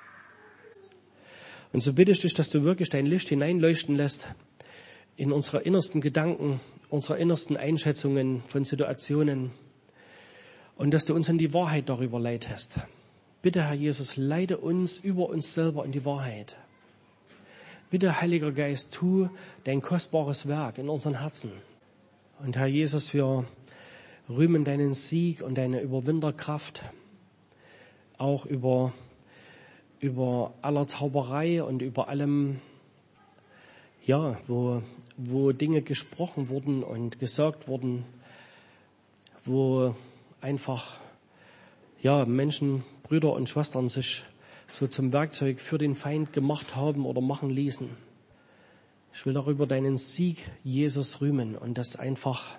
Und so bitte ich dich, dass du wirklich dein Licht hineinleuchten lässt in unsere innersten Gedanken, unsere innersten Einschätzungen von Situationen und dass du uns in die Wahrheit darüber leitest. Bitte, Herr Jesus, leite uns über uns selber in die Wahrheit. Bitte, Heiliger Geist, tu dein kostbares Werk in unseren Herzen. Und Herr Jesus, wir rühmen deinen Sieg und deine Überwinderkraft, auch über aller Zauberei und über allem, ja, wo Dinge gesprochen wurden und gesagt wurden, wo einfach, ja, Menschen, Brüder und Schwestern sich so zum Werkzeug für den Feind gemacht haben oder machen ließen. Ich will darüber deinen Sieg, Jesus, rühmen und dass einfach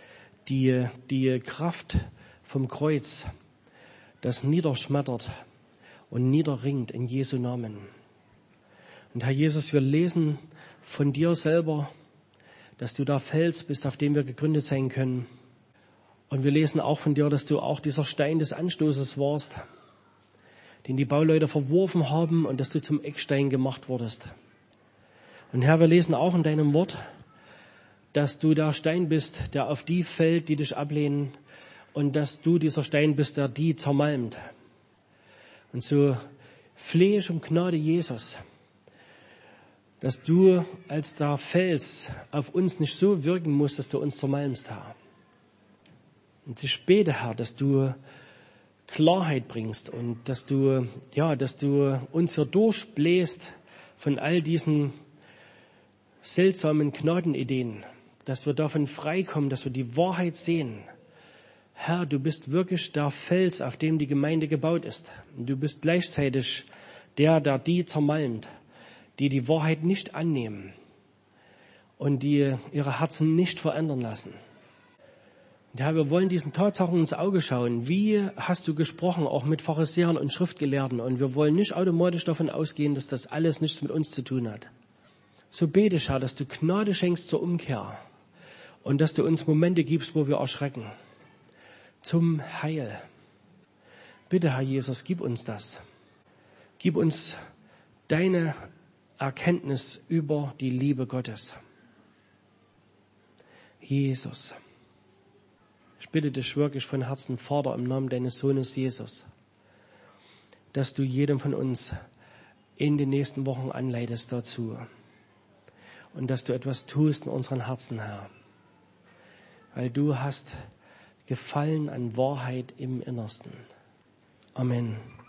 die Kraft vom Kreuz das niederschmettert und niederringt in Jesu Namen. Und Herr Jesus, wir lesen von dir selber, dass du der Fels bist, auf dem wir gegründet sein können. Und wir lesen auch von dir, dass du auch dieser Stein des Anstoßes warst, den die Bauleute verworfen haben und dass du zum Eckstein gemacht wurdest. Und Herr, wir lesen auch in deinem Wort, dass du der Stein bist, der auf die fällt, die dich ablehnen, und dass du dieser Stein bist, der die zermalmt. Und so flehe ich um Gnade, Jesus, dass du als der Fels auf uns nicht so wirken musst, dass du uns zermalmst, Herr. Und ich bete, Herr, dass du Klarheit bringst und dass du uns hier durchbläst von all diesen seltsamen Gnadenideen, dass wir davon freikommen, dass wir die Wahrheit sehen. Herr, du bist wirklich der Fels, auf dem die Gemeinde gebaut ist. Und du bist gleichzeitig der die zermalmt, die Wahrheit nicht annehmen und die ihre Herzen nicht verändern lassen. Und Herr, wir wollen diesen Tatsachen ins Auge schauen. Wie hast du gesprochen, auch mit Pharisäern und Schriftgelehrten? Und wir wollen nicht automatisch davon ausgehen, dass das alles nichts mit uns zu tun hat. So bete ich, Herr, dass du Gnade schenkst zur Umkehr und dass du uns Momente gibst, wo wir erschrecken. Zum Heil. Bitte, Herr Jesus, gib uns das. Gib uns deine Erkenntnis über die Liebe Gottes. Jesus. Ich bitte dich wirklich von Herzen, Vater, im Namen deines Sohnes Jesus, dass du jedem von uns in den nächsten Wochen anleitest dazu und dass du etwas tust in unseren Herzen, Herr, weil du hast Gefallen an Wahrheit im Innersten. Amen.